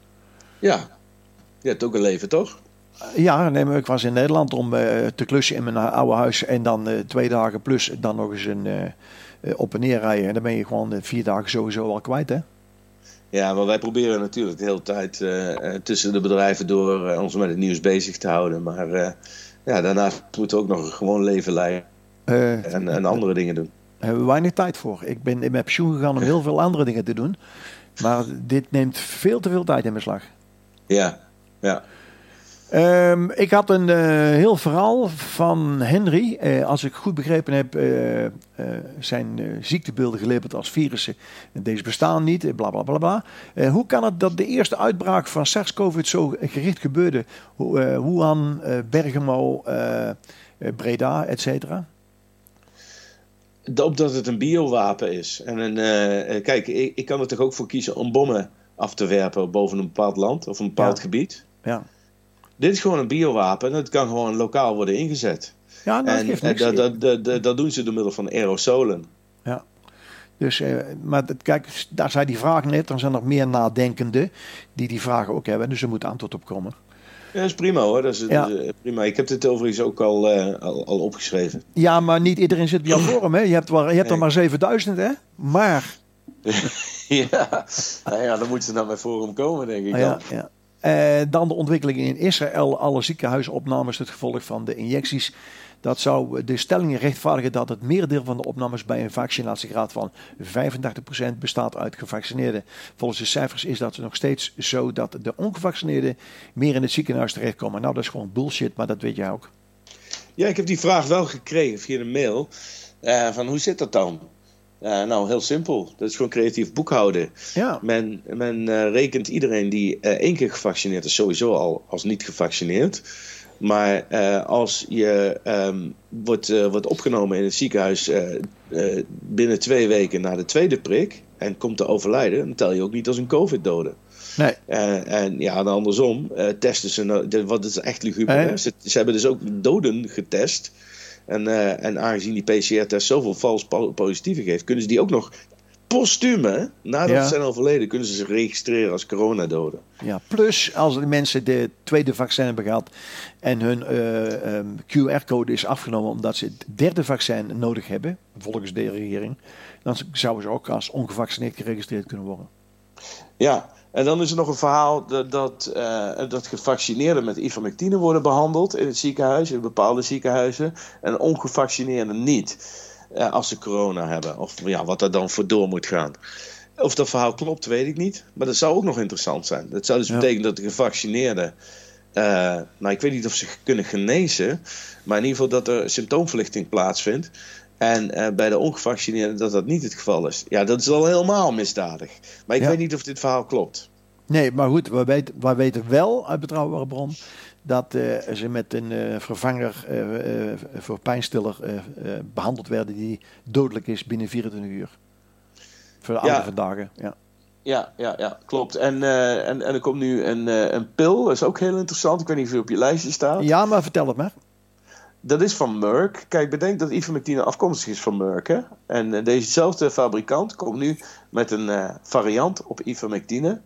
Ja, je hebt ook een leven, toch? Ja, nee, maar ik was in Nederland om uh, te klussen in mijn oude huis. En dan uh, twee dagen plus dan nog eens een uh, uh, op en neer rijden. En dan ben je gewoon uh, vier dagen sowieso al kwijt, hè? Ja, maar wij proberen natuurlijk de hele tijd uh, tussen de bedrijven door uh, ons met het nieuws bezig te houden. Maar uh, ja, daarnaast moeten we ook nog een gewoon leven leiden. Uh, en, en andere uh, dingen doen. Daar hebben we weinig tijd voor. Ik ben in mijn pensioen gegaan om heel veel andere dingen te doen. Maar dit neemt veel te veel tijd in beslag. Ja, ja. Um, ik had een uh, heel verhaal van Henry. Uh, als ik goed begrepen heb, uh, uh, zijn uh, ziektebeelden gelabeld als virussen. Deze bestaan niet, bla bla bla bla. Uh, hoe kan het dat de eerste uitbraak van SARS-CoV zo gericht gebeurde? Uh, Wuhan, uh, Bergamo, uh, uh, Breda, et cetera? Omdat het een biowapen is. En een, uh, kijk, ik, ik kan er toch ook voor kiezen om bommen af te werpen boven een bepaald land of een bepaald ja. gebied. Ja. Dit is gewoon een biowapen en het kan gewoon lokaal worden ingezet. Ja, dat en geeft niks. Dat, dat, dat, dat, dat doen ze door middel van aerosolen. Ja. Dus, uh, maar kijk, daar zei die vraag net. Er zijn nog meer nadenkenden die die vragen ook hebben. Dus er moet antwoord op komen. Ja, dat is prima hoor. Dat is, ja. dat is prima. Ik heb dit overigens ook al, uh, al, al opgeschreven. Ja, maar niet iedereen zit bij jouw forum. Hè? Je hebt, wel, je hebt nee. er maar zevenduizend, hè? Maar... ja. Nou ja, dan moeten ze naar mijn forum komen, denk ik. Ah, ja, ja. Uh, dan de ontwikkelingen in Israël. Alle ziekenhuisopnames, het gevolg van de injecties. Dat zou de stellingen rechtvaardigen dat het merendeel van de opnames bij een vaccinatiegraad van vijfentachtig procent bestaat uit gevaccineerden. Volgens de cijfers is dat nog steeds zo dat de ongevaccineerden meer in het ziekenhuis terechtkomen. Nou, dat is gewoon bullshit, maar dat weet jij ook. Ja, ik heb die vraag wel gekregen via de mail. Uh, van hoe zit dat dan? Uh, nou, heel simpel. Dat is gewoon creatief boekhouden. Ja. Men, men uh, rekent iedereen die uh, één keer gevaccineerd is sowieso al als niet gevaccineerd. Maar uh, als je um, wordt, uh, wordt opgenomen in het ziekenhuis uh, uh, binnen twee weken na de tweede prik en komt te overlijden, dan tel je ook niet als een covid-dode. Nee. Uh, en ja, en andersom uh, testen ze, nou, de, wat is echt luguber. Hè? Ze, ze hebben dus ook doden getest. En, uh, en aangezien die P C R-test zoveel vals po- positieven geeft, kunnen ze die ook nog postuum, hè? Nadat ja. ze zijn overleden, kunnen ze zich registreren als coronadoden. Ja, plus als de mensen de tweede vaccin hebben gehad en hun uh, um, Q R-code is afgenomen omdat ze het derde vaccin nodig hebben, volgens de regering, dan zouden ze ook als ongevaccineerd geregistreerd kunnen worden. Ja, en dan is er nog een verhaal dat, dat, uh, dat gevaccineerden met ivermectine worden behandeld in het ziekenhuis, in bepaalde ziekenhuizen, en ongevaccineerden niet. Uh, als ze corona hebben. Of ja, wat er dan voor door moet gaan. Of dat verhaal klopt, weet ik niet. Maar dat zou ook nog interessant zijn. Dat zou dus ja. betekenen dat de gevaccineerden... Uh, nou, ik weet niet of ze kunnen genezen. Maar in ieder geval dat er symptoomverlichting plaatsvindt. En uh, bij de ongevaccineerden dat dat niet het geval is. Ja, dat is al helemaal misdadig. Maar ik ja. weet niet of dit verhaal klopt. Nee, maar goed, we weten, we weten wel uit betrouwbare bron dat uh, ze met een uh, vervanger uh, uh, voor pijnstiller uh, uh, behandeld werden die dodelijk is binnen vierentwintig uur. Voor de ja. oude dagen, ja. Ja, ja, ja, klopt. En, uh, en, en er komt nu een, uh, een pil, dat is ook heel interessant. Ik weet niet of je op je lijstje staat. Ja, maar vertel het maar. Dat is van Merck. Kijk, bedenk dat ivermectine afkomstig is van Merck. Hè? En uh, dezezelfde fabrikant komt nu met een uh, variant op ivermectine.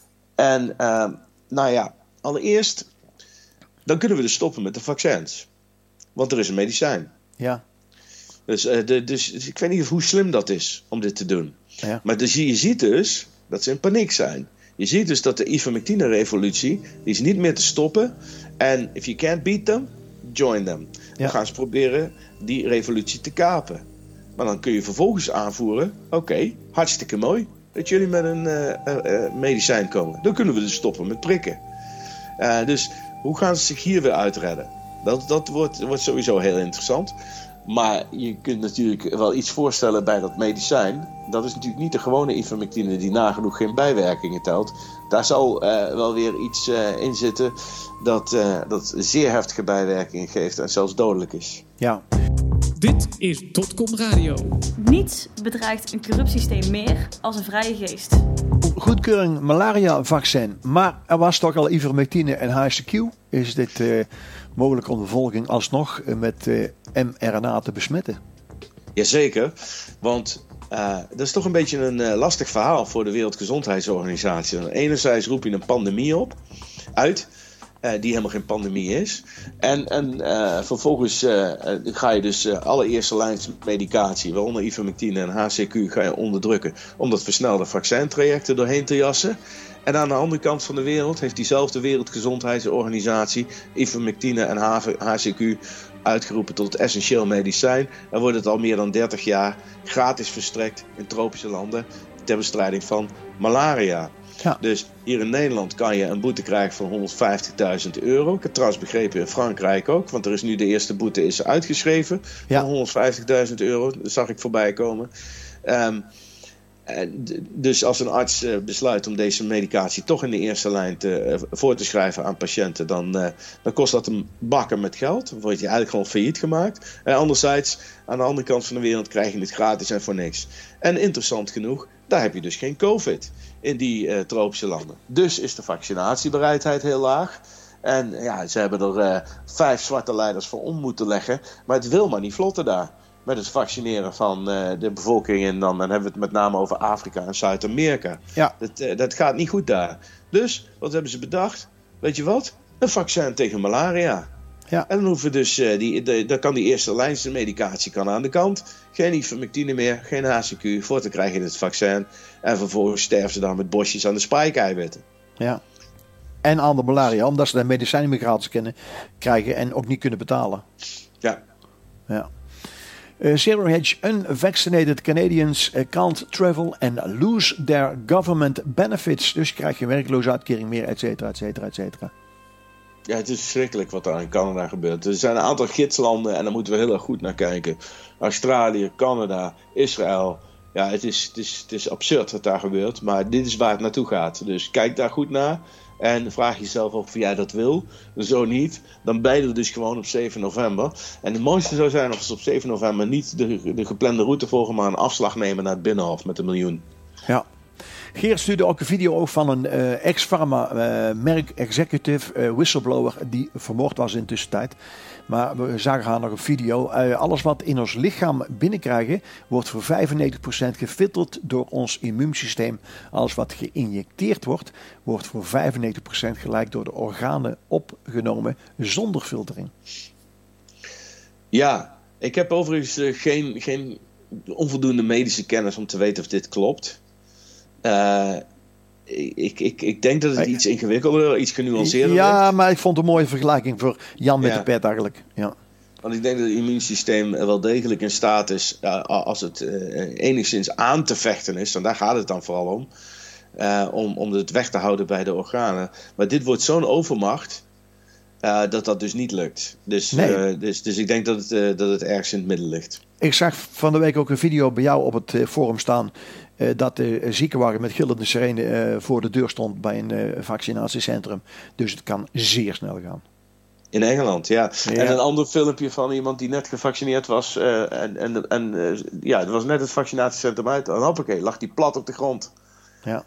En uh, nou ja, allereerst, dan kunnen we dus stoppen met de vaccins. Want er is een medicijn. Ja. Dus, uh, de, dus, dus ik weet niet hoe slim dat is om dit te doen. Ja. Maar dus, je ziet dus dat ze in paniek zijn. Je ziet dus dat de ivermectine-revolutie, die is niet meer te stoppen. En if you can't beat them, join them. Ja. Dan gaan ze proberen die revolutie te kapen. Maar dan kun je vervolgens aanvoeren, oké, okay, hartstikke mooi dat jullie met een uh, uh, uh, medicijn komen. Dan kunnen we dus stoppen met prikken. Uh, dus hoe gaan ze zich hier weer uitredden? Dat, dat wordt, wordt sowieso heel interessant. Maar je kunt natuurlijk wel iets voorstellen bij dat medicijn. Dat is natuurlijk niet de gewone ivermectine die nagenoeg geen bijwerkingen telt. Daar zal uh, wel weer iets uh, in zitten dat, uh, dat zeer heftige bijwerkingen geeft en zelfs dodelijk is. Ja. Dit is Dotcom Radio. Niets bedreigt een corrupt systeem meer als een vrije geest. Goedkeuring malaria-vaccin. Maar er was toch al ivermectine en H C Q. Is dit uh, mogelijk om de bevolking alsnog uh, met uh, mRNA te besmetten? Jazeker, want uh, dat is toch een beetje een uh, lastig verhaal voor de Wereldgezondheidsorganisatie. Enerzijds roep je een pandemie op, uit, uh, die helemaal geen pandemie is. En, en uh, vervolgens uh, ga je dus uh, alle eerste lijns medicatie, waaronder ivermectine en H C Q, ga je onderdrukken om dat versnelde vaccintraject er doorheen te jassen. En aan de andere kant van de wereld heeft diezelfde Wereldgezondheidsorganisatie ivermectine en H C Q uitgeroepen tot essentieel medicijn. Er wordt het al meer dan dertig jaar gratis verstrekt in tropische landen ter bestrijding van malaria. Ja. Dus hier in Nederland kan je een boete krijgen van honderdvijftigduizend euro. Ik heb trouwens begrepen in Frankrijk ook, want er is nu de eerste boete is uitgeschreven ja. van honderdvijftigduizend euro. Dat zag ik voorbij komen. Um, Dus als een arts uh, besluit om deze medicatie toch in de eerste lijn te, uh, voor te schrijven aan patiënten, dan, uh, dan kost dat een bakken met geld. Dan word je eigenlijk gewoon failliet gemaakt. En anderzijds, aan de andere kant van de wereld krijg je het gratis en voor niks. En interessant genoeg, daar heb je dus geen COVID in die uh, tropische landen. Dus is de vaccinatiebereidheid heel laag. En ja, ze hebben er uh, vijf zwarte leiders voor om moeten leggen. Maar het wil maar niet vlotten daar. Met het vaccineren van uh, de bevolking. En dan, dan hebben we het met name over Afrika en Zuid-Amerika. Ja. Dat, uh, dat gaat niet goed daar. Dus, wat hebben ze bedacht? Weet je wat? Een vaccin tegen malaria. Ja. En dan hoeven dus, uh, die, de, dan kan die eerste lijnse medicatie kan aan de kant. Geen ivermectine meer, geen H C Q. Voor te krijgen het vaccin. En vervolgens sterven ze dan met bosjes aan de spijkeiwitten. Ja. En aan de malaria, omdat ze de medicijnmigratie kennen, krijgen en ook niet kunnen betalen. Ja. Ja. Uh, Zero Hedge, unvaccinated Canadians uh, can't travel and lose their government benefits. Dus krijg je werkloosheidsuitkering meer, et cetera, et cetera, et cetera. Ja, het is verschrikkelijk wat daar in Canada gebeurt. Er zijn een aantal gidslanden en daar moeten we heel erg goed naar kijken. Australië, Canada, Israël, ja, het is, het, is, het is absurd wat daar gebeurt. Maar dit is waar het naartoe gaat. Dus kijk daar goed naar. En vraag jezelf of jij dat wil. Zo niet, dan ben je er dus gewoon op zeven november. En het mooiste zou zijn als ze op zeven november niet de, de geplande route volgen, maar een afslag nemen naar het Binnenhof met een miljoen. Ja. Geert stuurde ook een video van een uh, ex-pharma uh, merk executive uh, whistleblower die vermoord was in de tussentijd. Maar we zagen haar nog een video. Uh, alles wat in ons lichaam binnenkrijgen wordt voor vijfennegentig procent gefilterd door ons immuunsysteem. Alles wat geïnjecteerd wordt, wordt voor vijfennegentig procent gelijk door de organen opgenomen zonder filtering. Ja, ik heb overigens uh, geen, geen onvoldoende medische kennis om te weten of dit klopt. Uh, ik, ik, ik denk dat het iets ingewikkelder, iets genuanceerder is. Ja, maar ik vond het een mooie vergelijking voor Jan met ja. de pet eigenlijk. Ja. Want ik denk dat het immuunsysteem wel degelijk in staat is, uh, als het uh, enigszins aan te vechten is, en daar gaat het dan vooral om, uh, om, om het weg te houden bij de organen. Maar dit wordt zo'n overmacht, uh, dat dat dus niet lukt. Dus, Nee. uh, dus, dus ik denk dat het, uh, dat het ergens in het midden ligt. Ik zag van de week ook een video bij jou op het uh, forum staan. Uh, dat de uh, ziekenwagen met gillende sirene uh, voor de deur stond bij een uh, vaccinatiecentrum. Dus het kan zeer snel gaan. In Engeland, ja. Ja. En een ander filmpje van iemand die net gevaccineerd was. Uh, en en, en uh, ja, het was net het vaccinatiecentrum uit. En hoppakee, lag die plat op de grond. Ja.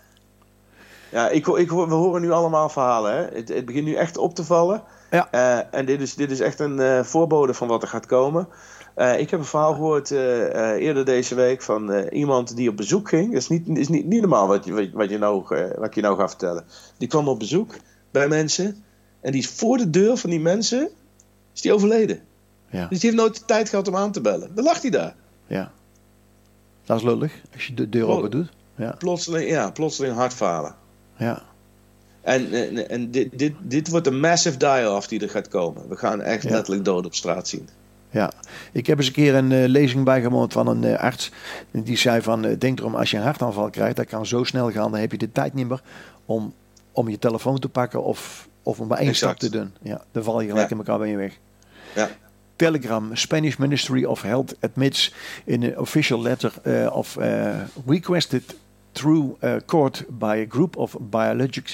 Ja, ik, ik, we horen nu allemaal verhalen. Hè? Het, het begint nu echt op te vallen. Ja. Uh, en dit is, dit is echt een uh, voorbode van wat er gaat komen. Uh, ik heb een verhaal gehoord uh, uh, eerder deze week van uh, iemand die op bezoek ging. Dat is niet, is niet, niet normaal wat, je, wat, je nou, uh, wat ik je nou ga vertellen. Die kwam op bezoek bij mensen. En die is voor de deur van die mensen is die overleden. Ja. Dus die heeft nooit de tijd gehad om aan te bellen. Dan lag hij daar. Ja. Dat is lullig als je de deur Plot- open doet. Ja. Plotseling, ja, plotseling hartfalen. Ja. En, en, en dit, dit, dit wordt een massive die-off die er gaat komen. We gaan echt Ja. letterlijk dood op straat zien. Ja, ik heb eens een keer een uh, lezing bijgewoond van een uh, arts. Die zei van, uh, denk erom, als je een hartaanval krijgt, dat kan zo snel gaan. Dan heb je de tijd niet meer om, om je telefoon te pakken of, of om maar één Exact. stap te doen. Ja, dan val je gelijk Ja. in elkaar, ben je weg. Ja. Telegram, Spanish Ministry of Health admits in an official letter uh, of uh, requested through uh, court by a group of biologics,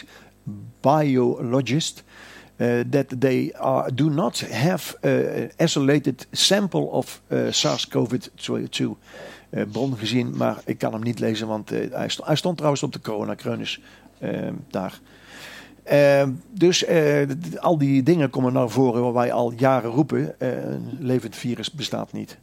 biologists uh, that they are, do not have an isolated sample of uh, SARS-CoV two. Uh, bron gezien, maar ik kan hem niet lezen, want uh, hij, stond, hij stond trouwens op de coronacreunus uh, daar. Uh, dus uh, d- al die dingen komen naar voren waar wij al jaren roepen. Uh, een levend virus bestaat niet.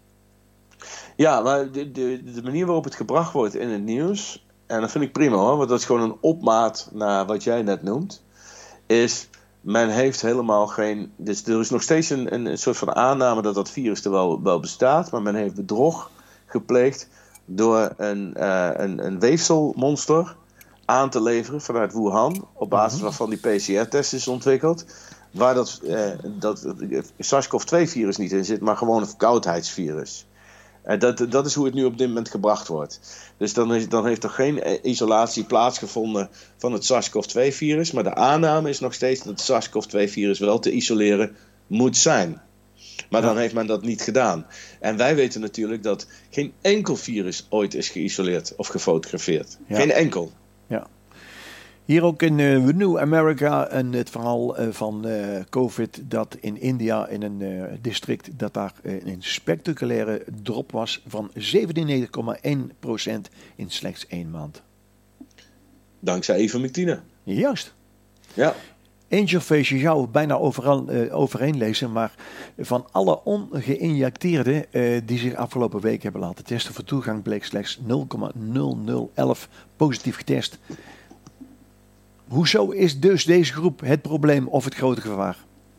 Ja, maar de, de, de manier waarop het gebracht wordt in het nieuws, en dat vind ik prima hoor, want dat is gewoon een opmaat naar wat jij net noemt, is men heeft helemaal geen, dus er is nog steeds een, een soort van aanname dat dat virus er wel, wel bestaat, maar men heeft bedrog gepleegd door een, uh, een, een weefselmonster aan te leveren vanuit Wuhan, op basis waarvan die P C R-test is ontwikkeld, waar dat, uh, dat SARS-CoV twee virus niet in zit, maar gewoon een verkoudheidsvirus. Uh, dat, dat is hoe het nu op dit moment gebracht wordt. Dus dan, is, dan heeft er geen isolatie plaatsgevonden van het SARS-CoV twee virus, maar de aanname is nog steeds dat het SARS-CoV twee virus wel te isoleren moet zijn. Maar dan heeft men dat niet gedaan. En wij weten natuurlijk dat geen enkel virus ooit is geïsoleerd of gefotografeerd. Ja. Geen enkel. Ja. Hier ook in uh, New America en het verhaal uh, van uh, COVID dat in India in een uh, district dat daar uh, een spectaculaire drop was van zevenennegentig komma één procent in slechts één maand. Dankzij ivermectine. Juist. Ja. Angelface, je zou bijna overal, uh, overeen lezen, maar van alle ongeïnjecteerden uh, die zich afgelopen week hebben laten testen voor toegang bleek slechts nul komma nul nul een een positief getest. Hoezo is dus deze groep het probleem of het grote gevaar?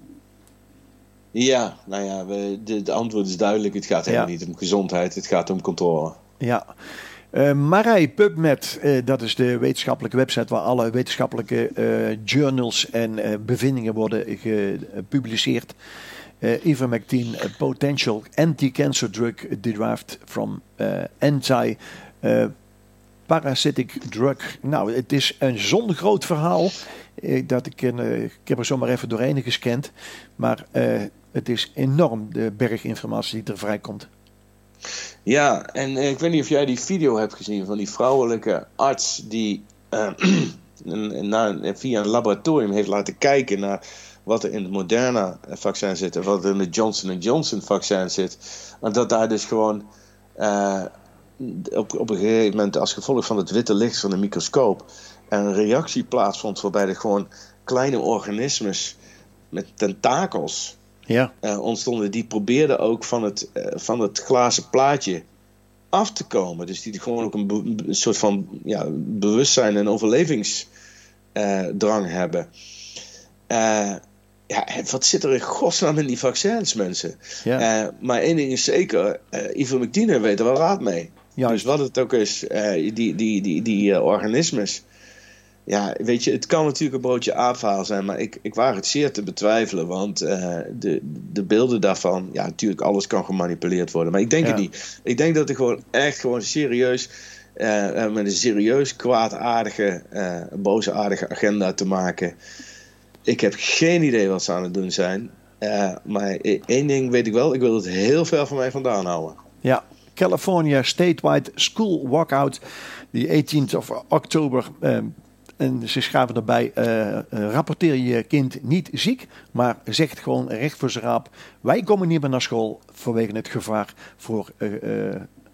Ja, nou ja, we, de, de antwoord is duidelijk. Het gaat helemaal Ja. niet om gezondheid, het gaat om controle. Ja. Uh, Marij PubMed, uh, dat is de wetenschappelijke website waar alle wetenschappelijke uh, journals en uh, bevindingen worden gepubliceerd. Uh, ivermectin, a potential anti-cancer drug derived from uh, anti uh, parasitic drug. Nou, het is een zo'n groot verhaal uh, dat ik, uh, ik heb er zomaar even doorheen gescand. Maar uh, het is enorm, de berg informatie die er vrijkomt. Ja, en uh, ik weet niet of jij die video hebt gezien van die vrouwelijke arts die uh, na, via een laboratorium heeft laten kijken naar wat er in het Moderna-vaccin zit en wat er in het Johnson en Johnson-vaccin zit. En dat daar dus gewoon uh, op, op een gegeven moment als gevolg van het witte licht van de microscoop een reactie plaatsvond waarbij er gewoon kleine organismes met tentakels ja. uh, ontstonden. Die probeerden ook van het, uh, van het glazen plaatje af te komen. Dus die gewoon ook een, be- een soort van ja, bewustzijn en overlevingsdrang uh, hebben. Uh, ja, wat zit er in godsnaam in die vaccins, mensen? Ja. Uh, maar één ding is zeker, uh, ivermectine weet er wel raad mee. Juist. Dus wat het ook is, uh, die, die, die, die uh, organismes. Ja, weet je, het kan natuurlijk een broodje aapverhaal zijn, maar ik, ik waag het zeer te betwijfelen. Want uh, de, de beelden daarvan, ja, natuurlijk, alles kan gemanipuleerd worden. Maar ik denk ja. het niet. Ik denk dat er gewoon echt gewoon serieus, uh, met een serieus kwaadaardige, uh, boosaardige agenda te maken. Ik heb geen idee wat ze aan het doen zijn. Uh, maar één ding weet ik wel, ik wil het heel ver van mij vandaan houden. Ja, California Statewide School Walkout, die eighteenth of oktober. Uh, en ze schrijven erbij, uh, rapporteer je kind niet ziek, maar zeg het gewoon recht voor zijn raap. Wij komen niet meer naar school vanwege het gevaar voor uh, uh,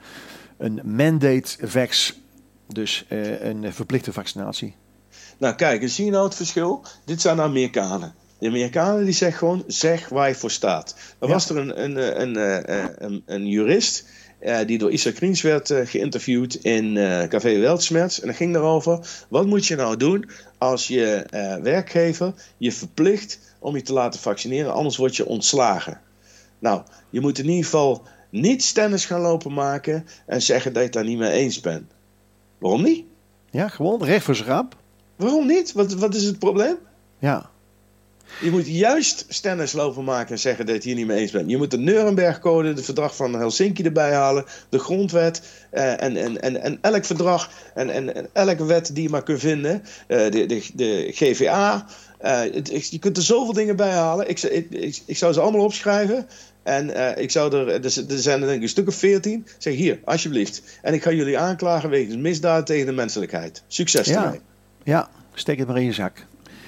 een mandate vax, dus uh, een verplichte vaccinatie. Nou kijk, zie je nou het verschil? Dit zijn de Amerikanen. De Amerikanen die zeggen gewoon, zeg waar je voor staat. Er Ja. was er een, een, een, een, een, een jurist uh, die door Isaac Kriens werd uh, geïnterviewd in uh, Café Weltschmerz. En dat ging daarover, wat moet je nou doen als je uh, werkgever je verplicht om je te laten vaccineren, anders word je ontslagen. Nou, je moet in ieder geval niet stennis gaan lopen maken en zeggen dat je het daar niet mee eens bent. Waarom niet? Ja, gewoon recht voor zijn raap. Waarom niet? Wat, wat is het probleem? Ja. Je moet juist stennis lopen maken en zeggen dat je het hier niet mee eens bent. Je moet de Nuremberg-code, het verdrag van Helsinki erbij halen, de grondwet uh, en, en, en, en elk verdrag en, en, en elke wet die je maar kunt vinden. Uh, de, de, de G V A. Uh, het, je kunt er zoveel dingen bij halen. Ik, ik, ik, ik zou ze allemaal opschrijven. En uh, ik zou er, er zijn er denk ik een stuk of veertien. Zeg hier, alsjeblieft. En ik ga jullie aanklagen wegens misdaad tegen de menselijkheid. Succes Ja. ermee. Ja, steek het maar in je zak.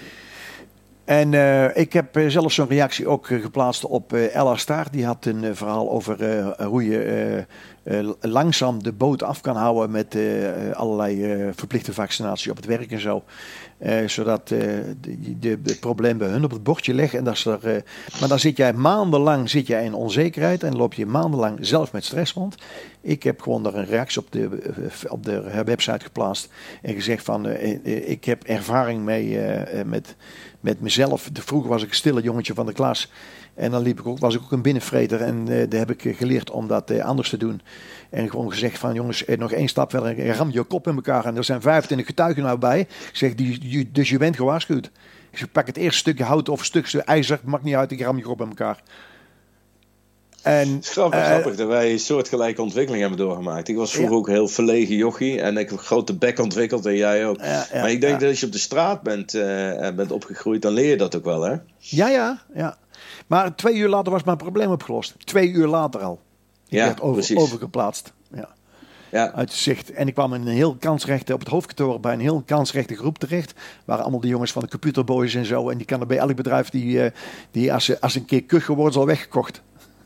En uh, ik heb uh, zelf zo'n reactie ook uh, geplaatst op uh, Ella Staar. Die had een uh, verhaal over uh, hoe je uh, uh, langzaam de boot af kan houden met uh, allerlei uh, verplichte vaccinatie op het werk en zo. Uh, zodat uh, de, de, het probleem bij hun op het bordje ligt. En dat is er, uh, maar dan zit jij maandenlang zit jij in onzekerheid en loop je maandenlang zelf met stress rond. Ik heb gewoon daar een reactie op de, op de website geplaatst en gezegd van uh, ik heb ervaring mee uh, met, met mezelf. Vroeger was ik een stille jongetje van de klas en dan liep ik ook, was ik ook een binnenvreter en uh, daar heb ik geleerd om dat uh, anders te doen. En gewoon gezegd van jongens, nog één stap verder, ram je kop in elkaar en er zijn vijfentwintig getuigen nou bij. Ik zeg, die, die, dus je bent gewaarschuwd. Ik zeg, pak het eerste stukje hout of een stukje ijzer, maakt niet uit, ik ram je kop in elkaar. En, Grappig, uh, grappig dat wij een soortgelijke ontwikkeling hebben doorgemaakt. Ik was vroeger ja. ook heel verlegen jochie en ik heb een grote bek ontwikkeld en jij ook. Ja, ja, maar ik denk ja. dat als je op de straat bent, uh, bent opgegroeid, dan leer je dat ook wel, hè? Ja, ja, ja. Maar twee uur later was mijn probleem opgelost. Twee uur later al. Ik Ja, werd over, precies. overgeplaatst. Ja. Ja. Uit het zicht. En ik kwam in een heel kansrechte, op het hoofdkantoor bij een heel kansrechte groep terecht. Waren allemaal de jongens van de computerboys en zo. En die kan er bij elk bedrijf die, uh, die als ze als een keer kuchen wordt, is al weggekocht.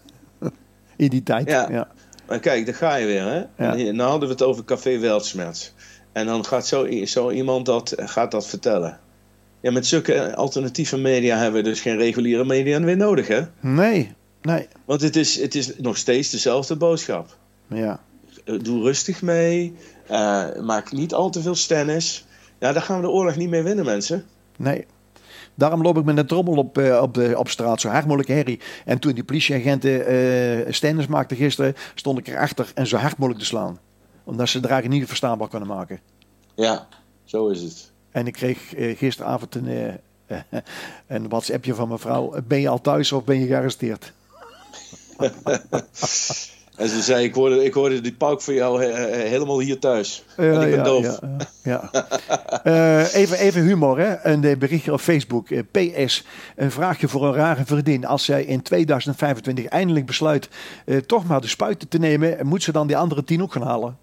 In die tijd. Ja. Ja. Maar kijk, daar ga je weer, hè? Ja. En nou hadden we het over Café Weltschmerz. En dan gaat zo, zo iemand dat, gaat dat vertellen. Ja, met zulke alternatieve media hebben we dus geen reguliere media meer nodig, hè? Nee, nee. Want het is, het is nog steeds dezelfde boodschap. Ja. Doe rustig mee. Uh, maak niet al te veel stennis. Ja, daar gaan we de oorlog niet mee winnen, mensen. Nee. Daarom loop ik met een trommel op, uh, op, de, op straat, zo hard mogelijk herrie. En toen die politieagenten uh, stennis maakten gisteren, stond ik erachter en zo hard mogelijk te slaan. Omdat ze de draken niet verstaanbaar kunnen maken. Ja, zo is het. En ik kreeg uh, gisteravond een, uh, uh, een WhatsAppje van mijn vrouw. Ben je al thuis of ben je gearresteerd? En ze zei, ik hoorde, ik hoorde die pauk van jou he, he, helemaal hier thuis. Ja, en ik ben ja, doof. Ja, ja. uh, even, even humor, hè. Een berichtje op Facebook. Uh, P S. Een vraagje voor een rare vriendin. Als zij in tweeduizend vijfentwintig eindelijk besluit uh, toch maar de spuiten te nemen, moet ze dan die andere tien ook gaan halen?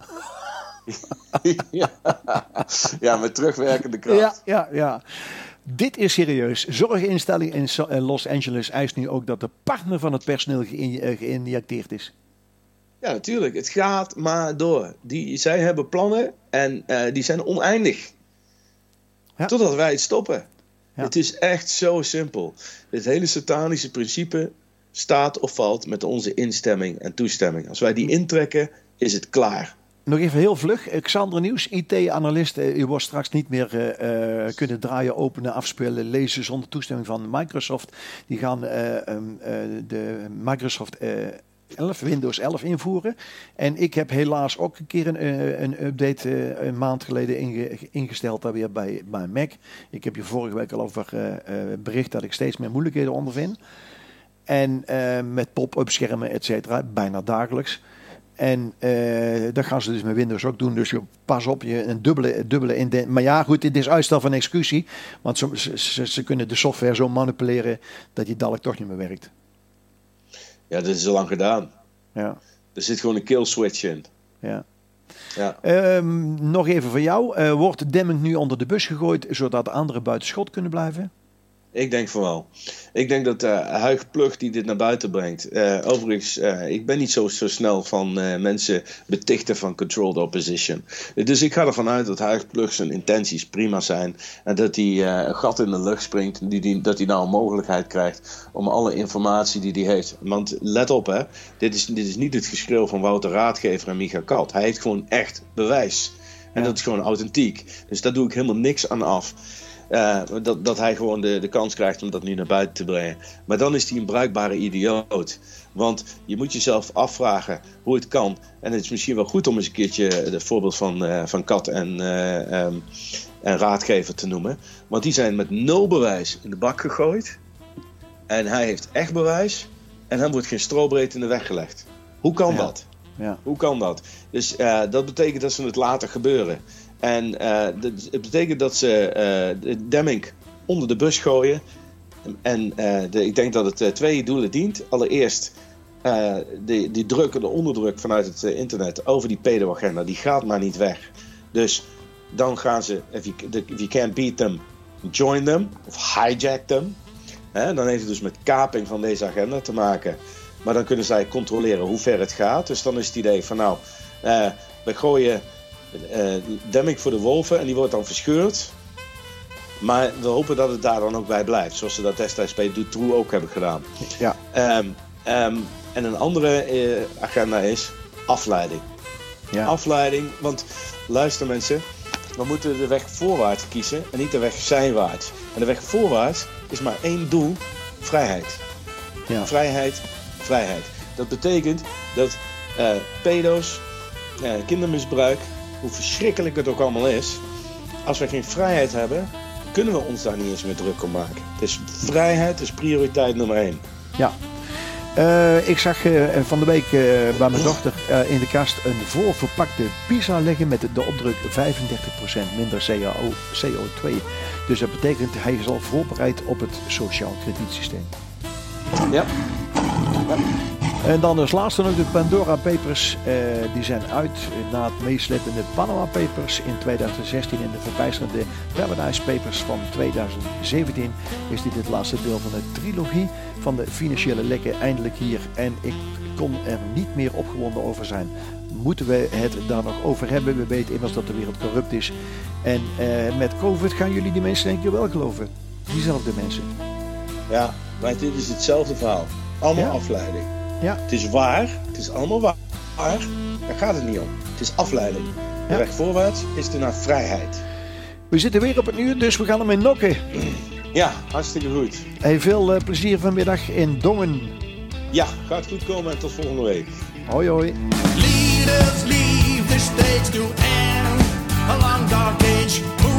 ja. ja, met terugwerkende kracht. Ja, ja, ja. Dit is serieus. Zorginstelling in Los Angeles eist nu ook dat de partner van het personeel geïnjecteerd is. Ja, natuurlijk. Het gaat maar door. Die, zij hebben plannen en uh, die zijn oneindig. Ja. Totdat wij het stoppen. Ja. Het is echt zo simpel. Het hele satanische principe staat of valt met onze instemming en toestemming. Als wij die intrekken, is het klaar. Nog even heel vlug. Xander Nieuws, I T-analyst. U wordt straks niet meer uh, kunnen draaien, openen, afspelen, lezen zonder toestemming van Microsoft. Die gaan uh, um, uh, de Microsoft uh, elf, Windows elf invoeren. En ik heb helaas ook een keer een, uh, een update uh, een maand geleden inge, ingesteld daar weer bij, bij Mac. Ik heb je vorige week al over uh, uh, bericht dat ik steeds meer moeilijkheden ondervind. En uh, met pop-up schermen, et cetera, bijna dagelijks. En uh, dat gaan ze dus met Windows ook doen. Dus je, pas op, je een dubbele, dubbele indent. Maar ja, goed, dit is uitstel van executie. Want ze, ze, ze kunnen de software zo manipuleren dat die dadelijk toch niet meer werkt. Ja, dat is al lang gedaan. Ja. Er zit gewoon een kill switch in. Ja. Ja. Um, nog even van jou. Uh, wordt Demming nu onder de bus gegooid, zodat anderen buiten schot kunnen blijven? Ik denk van wel. Ik denk dat uh, Huig Plug die dit naar buiten brengt. Uh, overigens, uh, ik ben niet zo, zo snel van uh, mensen betichten van controlled opposition. Dus ik ga ervan uit dat Huig Plug zijn intenties prima zijn. En dat hij uh, een gat in de lucht springt. Die, die, dat hij nou een mogelijkheid krijgt om alle informatie die hij heeft. Want let op, hè. Dit is, dit is niet het geschreeuw van Wouter Raadgever en Micha Kat. Hij heeft gewoon echt bewijs. En ja. Dat is gewoon authentiek. Dus daar doe ik helemaal niks aan af. Uh, dat, dat hij gewoon de, de kans krijgt om dat nu naar buiten te brengen. Maar dan is hij een bruikbare idioot. Want je moet jezelf afvragen hoe het kan. En het is misschien wel goed om eens een keertje het voorbeeld van, uh, van Kat en, uh, um, en Raadgever te noemen. Want die zijn met nul bewijs in de bak gegooid. En hij heeft echt bewijs. En hem wordt geen strobreed in de weg gelegd. Hoe kan ja. dat? Ja. Hoe kan dat? Dus uh, dat betekent dat ze het laten gebeuren. En uh, het betekent dat ze uh, Demming onder de bus gooien. En uh, de, ik denk dat het uh, twee doelen dient. Allereerst uh, die, die druk, de onderdruk vanuit het uh, internet over die pedo-agenda, die gaat maar niet weg. Dus dan gaan ze, if you, the, if you can't beat them, join them. Of hijack them. He, dan heeft het dus met kaping van deze agenda te maken. Maar dan kunnen zij controleren hoe ver het gaat. Dus dan is het idee van nou, uh, we gooien Uh, Demming voor de wolven en die wordt dan verscheurd. Maar we hopen dat het daar dan ook bij blijft. Zoals ze dat destijds bij Dutroux ook hebben gedaan. Ja. Um, um, en een andere uh, agenda is afleiding. Ja. Afleiding, want luister mensen, we moeten de weg voorwaarts kiezen en niet de weg zijwaarts. En de weg voorwaarts is maar één doel, vrijheid. Ja. Vrijheid, vrijheid. Dat betekent dat uh, pedo's, uh, kindermisbruik, hoe verschrikkelijk het ook allemaal is, als we geen vrijheid hebben, kunnen we ons daar niet eens meer druk om maken. Dus vrijheid is prioriteit nummer één. Ja. Uh, ik zag uh, van de week uh, bij mijn dochter uh, in de kast een voorverpakte pizza liggen met de opdruk vijfendertig procent minder C O twee. Dus dat betekent hij is al voorbereid op het sociaal kredietsysteem. Ja. Ja. En dan als laatste nog de Pandora Papers. Uh, die zijn uit na het meesleppende Panama Papers in tweeduizend zestien en de verbijsterende Paradise Papers van tweeduizend zeventien. Is dit het laatste deel van de trilogie van de financiële lekken eindelijk hier. En ik kon er niet meer opgewonden over zijn. Moeten we het daar nog over hebben? We weten immers dat de wereld corrupt is. En uh, met COVID gaan jullie die mensen denk ik wel geloven. Diezelfde mensen. Ja, maar dit is hetzelfde verhaal. Allemaal ja. afleiding. Ja. Het is waar, het is allemaal waar, daar gaat het niet om. Het is afleiding. De ja. weg voorwaarts is er naar vrijheid. We zitten weer op het uur, dus we gaan ermee nokken. Ja, hartstikke goed. Hey, veel uh, plezier vanmiddag in Dongen. Ja, gaat goed komen en tot volgende week. Hoi hoi. Leaders leave the stage to end a long dark age.